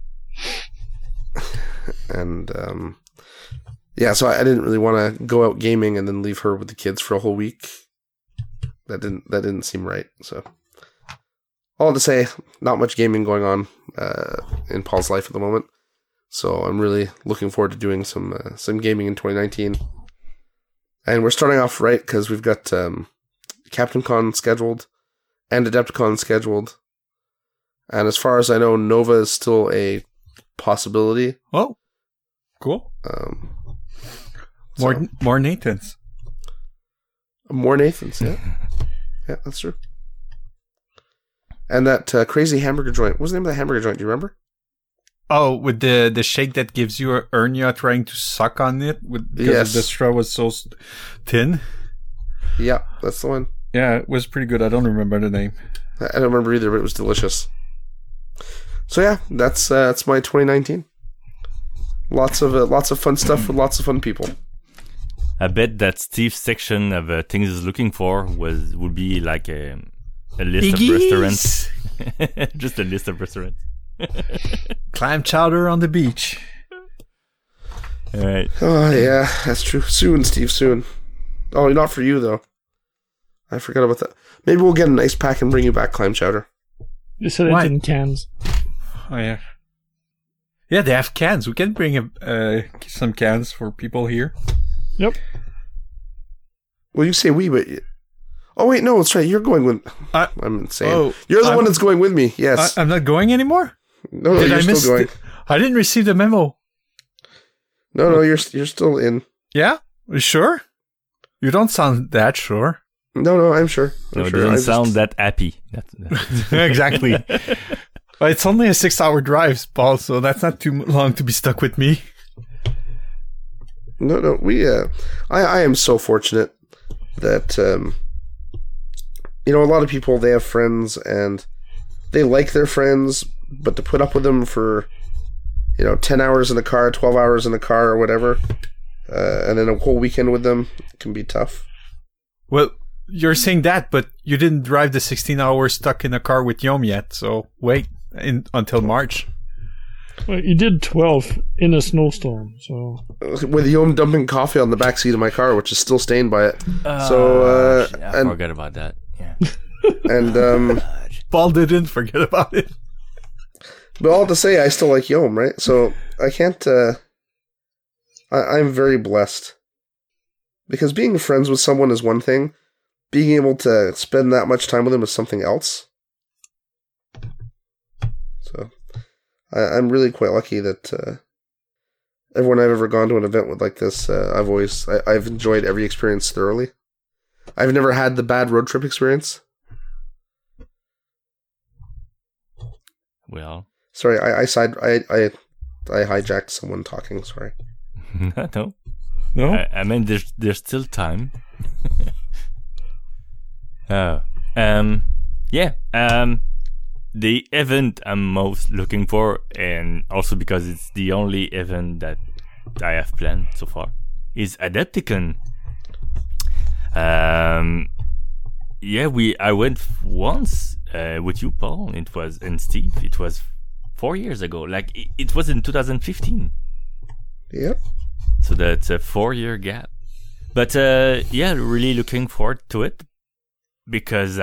And so I didn't really want to go out gaming and then leave her with the kids for a whole week. That didn't seem right. So all to say, not much gaming going on in Paul's life at the moment. So I'm really looking forward to doing some gaming in 2019. And we're starting off right because we've got Captain Con scheduled and Adepticon scheduled. And as far as I know, Nova is still a possibility. Oh, cool. More Nathans. More Nathans, yeah. Yeah, that's true. And that crazy hamburger joint. What was the name of the hamburger joint? Do you remember? Oh, with the shake that gives you a hernia trying to suck on it because the straw was so thin. Yeah, that's the one. Yeah, it was pretty good. I don't remember the name. I don't remember either, but it was delicious. So yeah, that's my 2019. Lots of fun stuff with lots of fun people. I bet that Steve's section of things he's looking for would be like a list of restaurants. Just a list of restaurants. Clam chowder on the beach. All right. Oh yeah, that's true. Soon, Steve. Soon. Oh, not for you though. I forgot about that. Maybe we'll get a nice pack and bring you back clam chowder. You said it in cans. Oh yeah. Yeah, they have cans. We can bring some cans for people here. Yep. Well, you say we, but... Oh, wait, no, that's right. You're going with... I'm insane. Oh, you're the one that's going with me, yes. I'm not going anymore? No, you're still going. I didn't receive the memo. No, you're still in. Yeah? You sure? You don't sound that sure. No, I'm sure. It doesn't sound that happy. Exactly. Well, it's only a 6-hour drive, Paul, so that's not too long to be stuck with me. No, we. I am so fortunate that a lot of people, they have friends and they like their friends, but to put up with them for 10 hours in the car, 12 hours in the car, or whatever, and then a whole weekend with them can be tough. Well, you're saying that, but you didn't drive the 16 hours stuck in a car with Yom yet, so wait until March. Well, you did 12 in a snowstorm, so... With Yom dumping coffee on the back seat of my car, which is still stained by it. I forgot about that. Yeah. And, Paul didn't forget about it. But all to say, I still like Yom, right? So, I can't, I'm very blessed. Because being friends with someone is one thing. Being able to spend that much time with them is something else. So... I'm really quite lucky that everyone I've ever gone to an event with like this, I've enjoyed every experience thoroughly. I've never had the bad road trip experience. Well, sorry, I hijacked someone talking. Sorry. No. I mean, there's still time. The event I'm most looking for, and also because it's the only event that I have planned so far, is Adepticon. I went once with you, Paul. And Steve. It was 4 years ago. Like it was in 2015. Yep. So that's a 4-year gap. But really looking forward to it because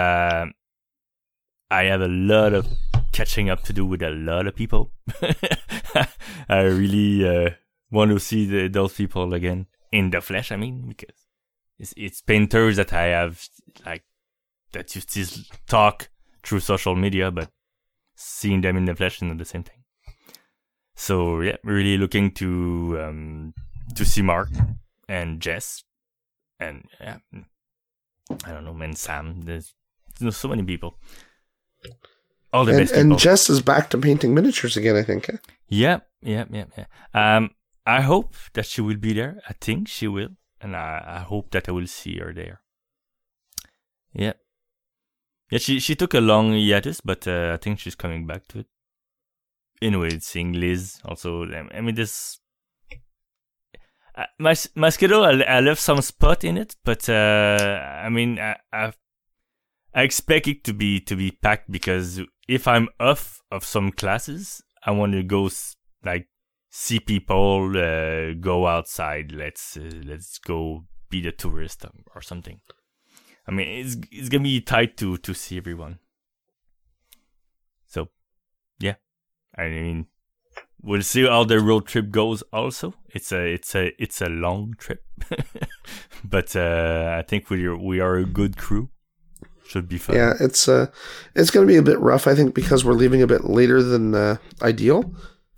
I have a lot of catching up to do with a lot of people. I really want to see those people again in the flesh. I mean, because It's painters that I have, like, that you still talk through social media, but seeing them in the flesh is not the same thing. So yeah, really looking to see Mark and Jess and I don't know, and Sam. There's so many people. All the best people. And Jess is back to painting miniatures again, I think. Yeah. I hope that she will be there. I think she will. And I hope that I will see her there. Yeah. Yeah, she took a long hiatus, but I think she's coming back to it. Anyway, seeing Liz also. I mean, this... my schedule, I left some spot in it, but I mean, I expect it to be packed, because if I'm off of some classes, I want to go like see people, go outside. Let's go be the tourist or something. I mean, it's gonna be tight to see everyone. So, yeah, I mean, we'll see how the road trip goes. Also, it's a long trip, but I think we are a good crew. Should be fun. Yeah, it's going to be a bit rough, I think, because we're leaving a bit later than ideal,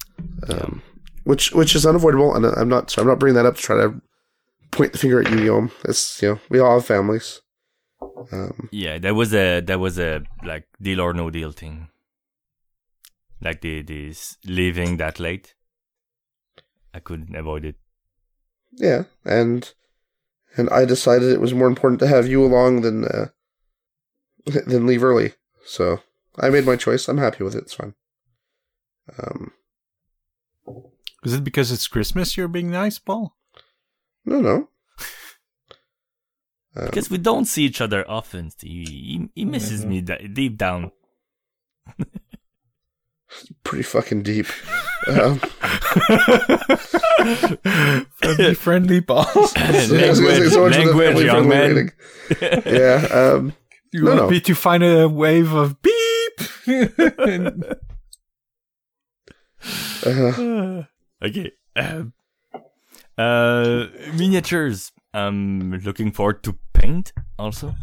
which is unavoidable. And I'm not bringing that up to try to point the finger at you, Guillaume. It's, we all have families. Yeah, that was a like deal or no deal thing. Like this leaving that late, I couldn't avoid it. Yeah, and I decided it was more important to have you along than leave early. So I made my choice. I'm happy with it. It's fine. Is it because it's Christmas you're being nice, Paul? No. Because we don't see each other often, Steve. He misses me deep down. Pretty fucking deep. Friendly balls. Language, young man. Yeah. You want me to find a wave of beep? Okay. Miniatures. I'm looking forward to paint also.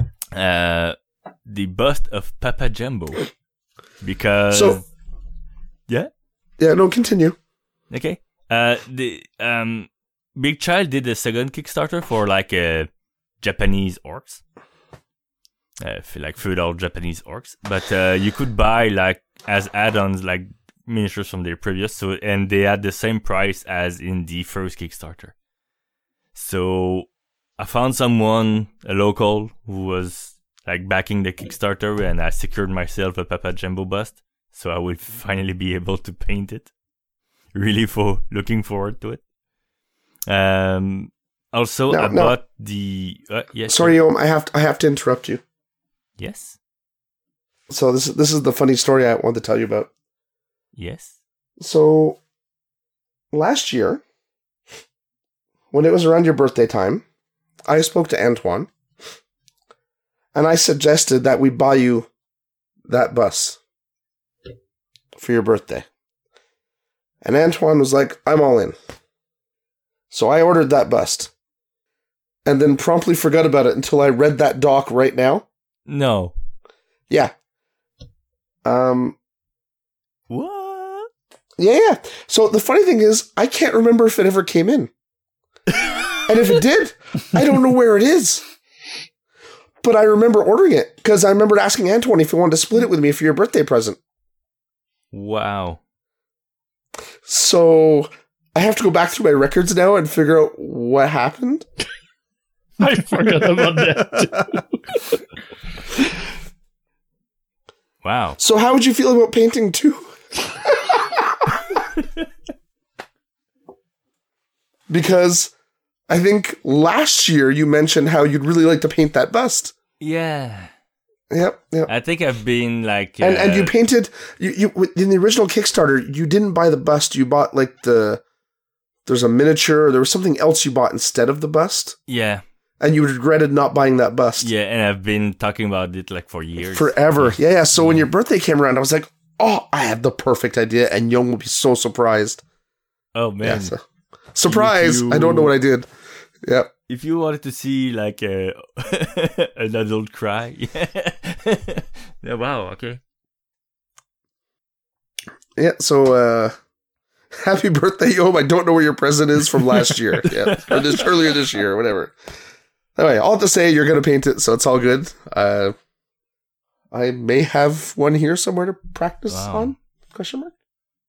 The bust of Papa Jumbo. Because yeah, no, continue. Okay. The Big Child did a second Kickstarter for like Japanese orcs, like feudal Japanese orcs. But you could buy like as add-ons like miniatures from their previous, and they had the same price as in the first Kickstarter. So I found someone, a local, who was like backing the Kickstarter, and I secured myself a Papa Jumbo bust, so I will finally be able to paint it. Really looking forward to it. Also, I bought the. Yes. Sorry, Guillaume, I have to interrupt you. Yes. So this is the funny story I wanted to tell you about. Yes. So last year, when it was around your birthday time, I spoke to Antoine. And I suggested that we buy you that bus for your birthday. And Antoine was like, I'm all in. So I ordered that bust. And then promptly forgot about it until I read that doc right now. No. Yeah. What? Yeah. So the funny thing is, I can't remember if it ever came in. And if it did, I don't know where it is. But I remember ordering it because I remembered asking Antoine if he wanted to split it with me for your birthday present. Wow. So I have to go back through my records now and figure out what happened. I forgot about that too. Wow. So how would you feel about painting too? Because I think last year you mentioned how you'd really like to paint that bust. Yeah. Yep. I think I've been like... And you painted... You in the original Kickstarter, you didn't buy the bust. You bought like there's a miniature. There was something else you bought instead of the bust. Yeah. And you regretted not buying that bust. Yeah, and I've been talking about it like for years. Forever. Yeah. So when your birthday came around, I was like, oh, I had the perfect idea. And Young will be so surprised. Oh, man. Yeah, so. Surprise! I don't know what I did. Yep. if you wanted to see like an adult cry, yeah, wow, okay. Yeah, so happy birthday, Yob. I don't know where your present is from last year. Yeah, or earlier this year, whatever. Anyway, all to say, you're going to paint it, so it's all good. I may have one here somewhere to practice on? Question mark?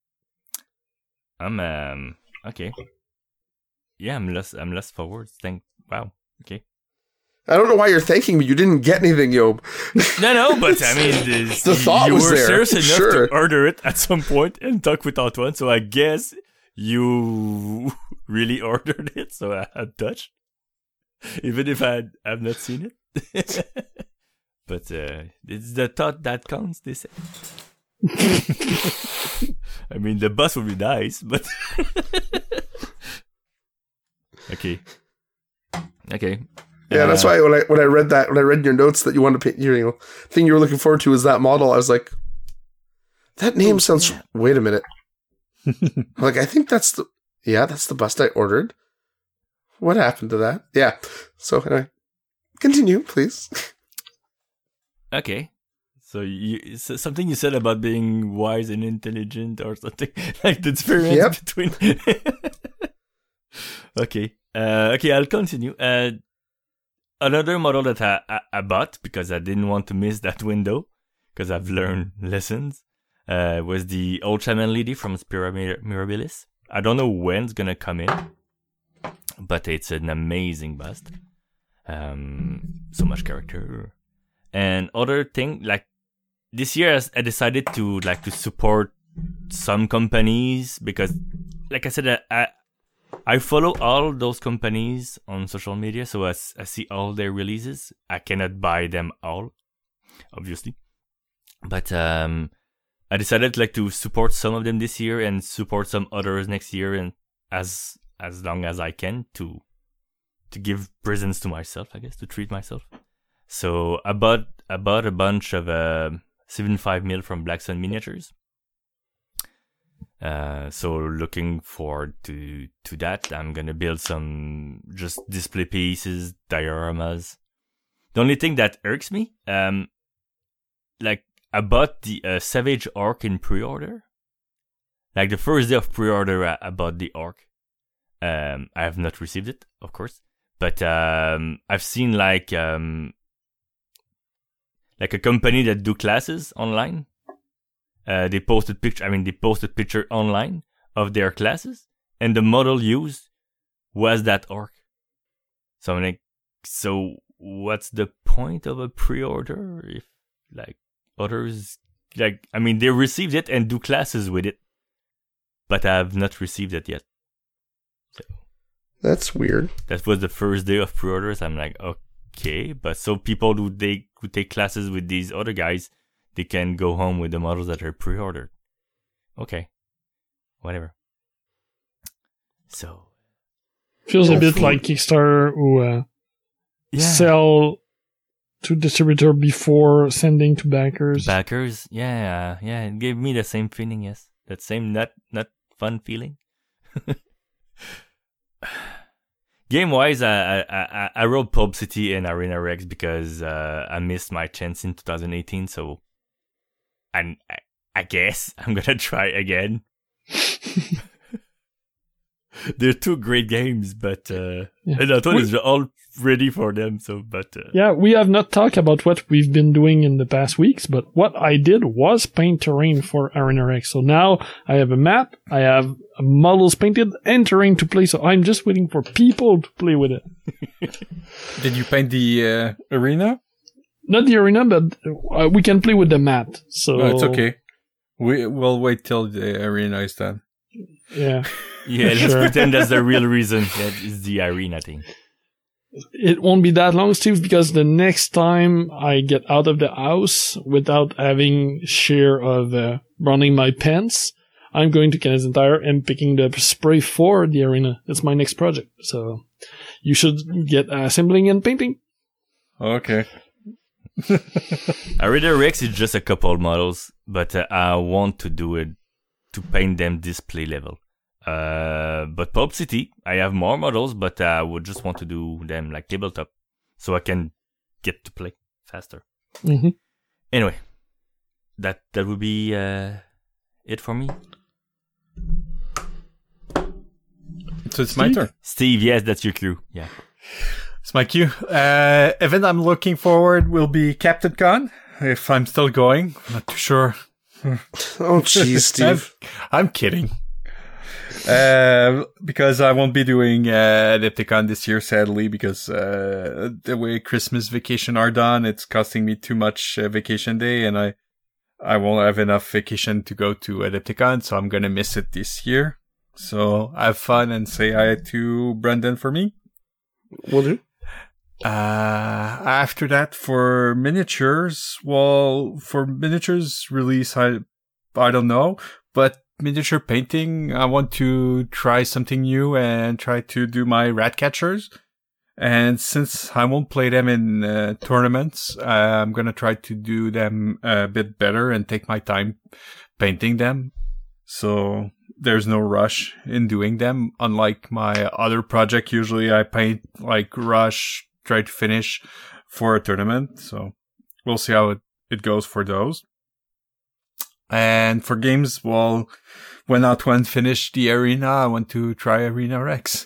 I'm okay. Yeah, I'm less forward. Wow. Okay. I don't know why you're thanking me. You didn't get anything, Yob. No, but I mean, the thought was there. You were serious enough Sure. to order it at some point and talk with Antoine, so I guess you really ordered it, so I'm touched. Even if I've not seen it. But it's the thought that counts, they say. I mean, the bus would be nice, but... Okay. Yeah, that's why when I read your notes that you wanted to paint, thing you were looking forward to is that model. I was like, that name sounds. Yeah. Wait a minute. Like, I think that's the bust I ordered. What happened to that? Yeah. So anyway, continue, please. Okay. So something you said about being wise and intelligent, or something like the difference between. Okay. I'll continue. Another model that I bought because I didn't want to miss that window because I've learned lessons was the Ultraman Lady from Spira Mirabilis. I don't know when it's gonna come in, but it's an amazing bust. So much character. And other thing, like this year I decided to support some companies because, like I said, I follow all those companies on social media, so I see all their releases. I cannot buy them all, obviously. But I decided to support some of them this year and support some others next year, and as long as I can to give presents to myself, I guess, to treat myself. So I bought a bunch of 75mm from Black Sun Miniatures. So looking forward to that. I'm gonna build some just display pieces, dioramas. The only thing that irks me, I bought the Savage Orc in pre-order. Like the first day of pre-order, I bought the Orc. I have not received it, of course, but I've seen like a company that do classes online. They posted picture online of their classes, and the model used was that Orc. So I'm like, so what's the point of a pre-order if others they received it and do classes with it, but I have not received it yet. So that's weird. That was the first day of pre-orders. I'm like, okay, but so people who take classes with these other guys, they can go home with the models that are pre-ordered. Okay. Whatever. So. Feels a bit like Kickstarter who sell to distributor before sending to backers. Backers? Yeah. It gave me the same feeling, yes. That same not fun feeling. Game-wise, I wrote Pulp City and Arena Rex because I missed my chance in 2018, so... And I guess I'm gonna try again. They're two great games, but and I thought it's all ready for them. So, but we have not talked about what we've been doing in the past weeks, but what I did was paint terrain for Arena Rex. So now I have a map, I have models painted, and terrain to play. So I'm just waiting for people to play with it. Did you paint the arena? Not the arena, but we can play with the mat. So it's okay. We'll wait till the arena is done. Yeah. Let's pretend that's the real reason. That is the arena thing. It won't be that long, Steve, because the next time I get out of the house without having share of running my pants, I'm going to Canadian Tire and picking the spray for the arena. That's my next project. So you should get assembling and painting. Okay. Arena Rex is just a couple models, but I want to do it to paint them display level. But Pulp City, I have more models, but I would just want to do them like tabletop, so I can get to play faster. Mm-hmm. Anyway, that would be it for me. So it's my turn. Steve, yes, that's your cue. Yeah. It's my cue. Event I'm looking forward will be Captain Con, if I'm still going. I'm not too sure. Oh, jeez, Steve. I'm kidding. Because I won't be doing Adepticon this year, sadly, because the way Christmas vacation are done, it's costing me too much vacation day, and I won't have enough vacation to go to Adepticon, so I'm gonna miss it this year. So have fun and say hi to Brendan for me. Will do. After that, for miniatures, well, for miniatures release, I don't know, but miniature painting, I want to try something new and try to do my rat catchers. And since I won't play them in tournaments, I'm gonna try to do them a bit better and take my time painting them. So there's no rush in doing them. Unlike my other project, usually I paint like rush, try to finish for a tournament. So we'll see how it goes for those. And for games, well, when Antoine finished the arena, I want to try Arena Rex.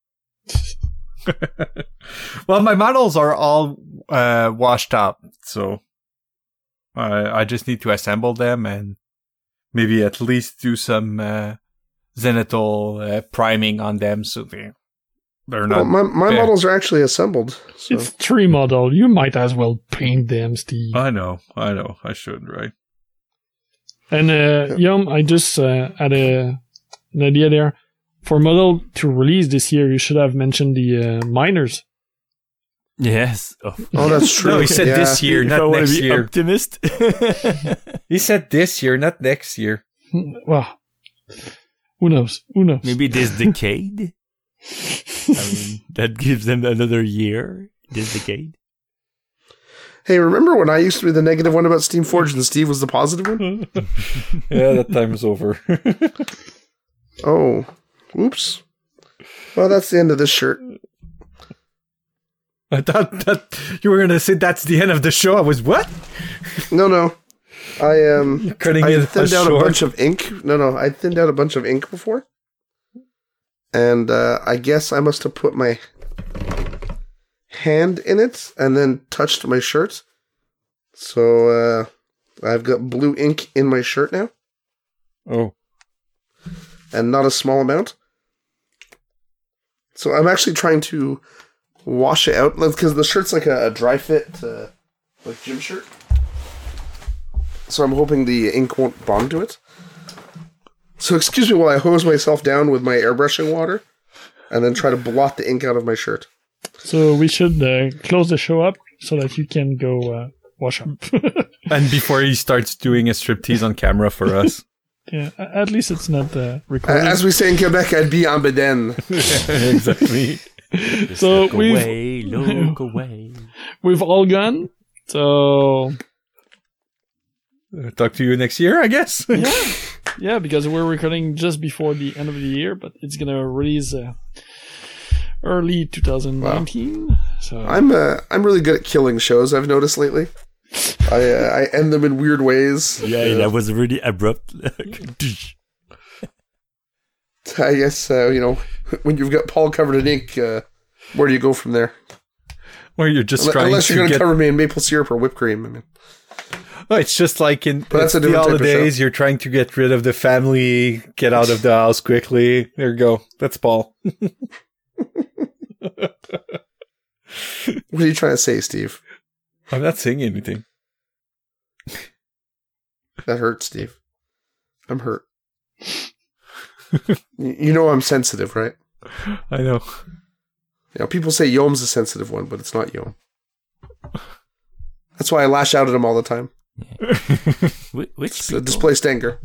Well, my models are all washed up, so I just need to assemble them and maybe at least do some Zenithal priming on them, so they're not. Well, my models are actually assembled. So. It's 3 model. You might as well paint them, Steve. I know. I should, right? And Yum, I just had an idea there. For model to release this year, you should have mentioned the miners. Yes. Oh, that's true. No, he said this year, not next year. Optimist. He said this year, not next year. Well, who knows? Who knows? Maybe this decade. I mean, that gives them another year. This decade. Hey, remember when I used to be the negative one about Steamforged and Steve was the positive one? Yeah, that time's over. Oh, oops. Well, that's the end of this shirt. I thought that you were going to say that's the end of the show. I was, what? No. I Cutting I it thinned out short. a bunch of ink. No, I thinned out a bunch of ink before. And I guess I must have put my hand in it and then touched my shirt. So I've got blue ink in my shirt now. Oh. And not a small amount. So I'm actually trying to wash it out, because the shirt's like a dry fit, like gym shirt. So I'm hoping the ink won't bond to it. So excuse me while I hose myself down with my airbrushing water, and then try to blot the ink out of my shirt. So we should close the show up so that you can go wash up. And before he starts doing a striptease on camera for us. Yeah, at least it's not recorded. As we say in Quebec, I'd be en bedaine. Exactly. So look away. we've all gone. So Talk to you next year, I guess. yeah, because we're recording just before the end of the year, but it's gonna release early 2019. Wow. So I'm really good at killing shows, I've noticed lately. I end them in weird ways. Yeah, that was really abrupt. I guess, when you've got Paul covered in ink, where do you go from there? Or you're just trying Unless you're going to get... cover me in maple syrup or whipped cream. I mean. Oh, it's just like in that's the holidays, you're trying to get rid of the family, get out of the house quickly. There you go. That's Paul. What are you trying to say, Steve? I'm not saying anything. That hurts, Steve. I'm hurt. You know I'm sensitive, right? I know. People say Yom's a sensitive one, but it's not Yom. That's why I lash out at him all the time. Yeah. Which it's a displaced anger.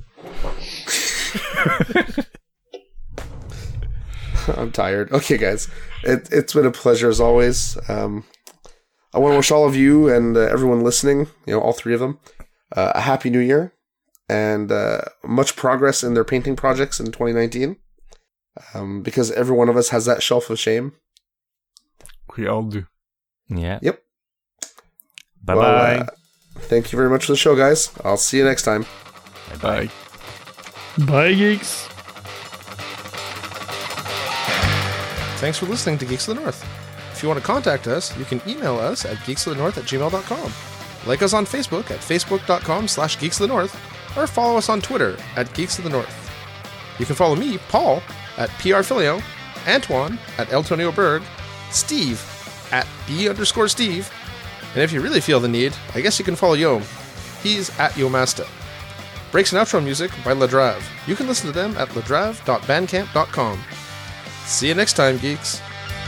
I'm tired. Okay, guys. It's been a pleasure as always. I want to wish all of you and everyone listening, all 3 of them, a happy new year and much progress in their painting projects in 2019. because every one of us has that shelf of shame. We all do. Yeah. Yep. Bye-bye. Well, thank you very much for the show, guys. I'll see you next time. Bye. Bye, geeks. Thanks for listening to Geeks of the North. If you want to contact us, you can email us at geeksofthenorth@gmail.com. Like us on Facebook at facebook.com/geeksofthenorth, or follow us on Twitter at Geeks of the North. You can follow me, Paul, at PRFilio, Antoine at Eltonio Berg, Steve at B_Steve, and if you really feel the need, I guess you can follow Yom. He's at Yomasta. Breaks and outro music by Ladrav. You can listen to them at ladrav.bandcamp.com. See you next time, geeks.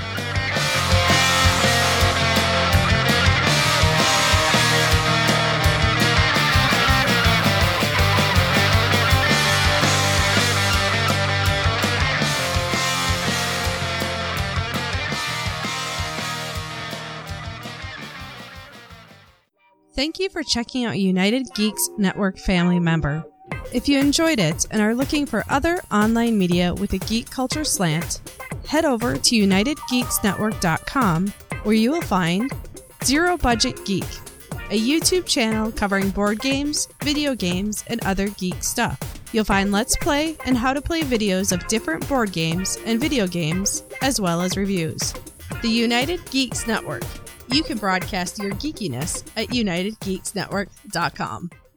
Thank you for checking out United Geeks Network family member. If you enjoyed it and are looking for other online media with a geek culture slant, head over to unitedgeeksnetwork.com, where you will find Zero Budget Geek, a YouTube channel covering board games, video games, and other geek stuff. You'll find Let's Play and how to play videos of different board games and video games, as well as reviews. The United Geeks Network. You can broadcast your geekiness at unitedgeeksnetwork.com.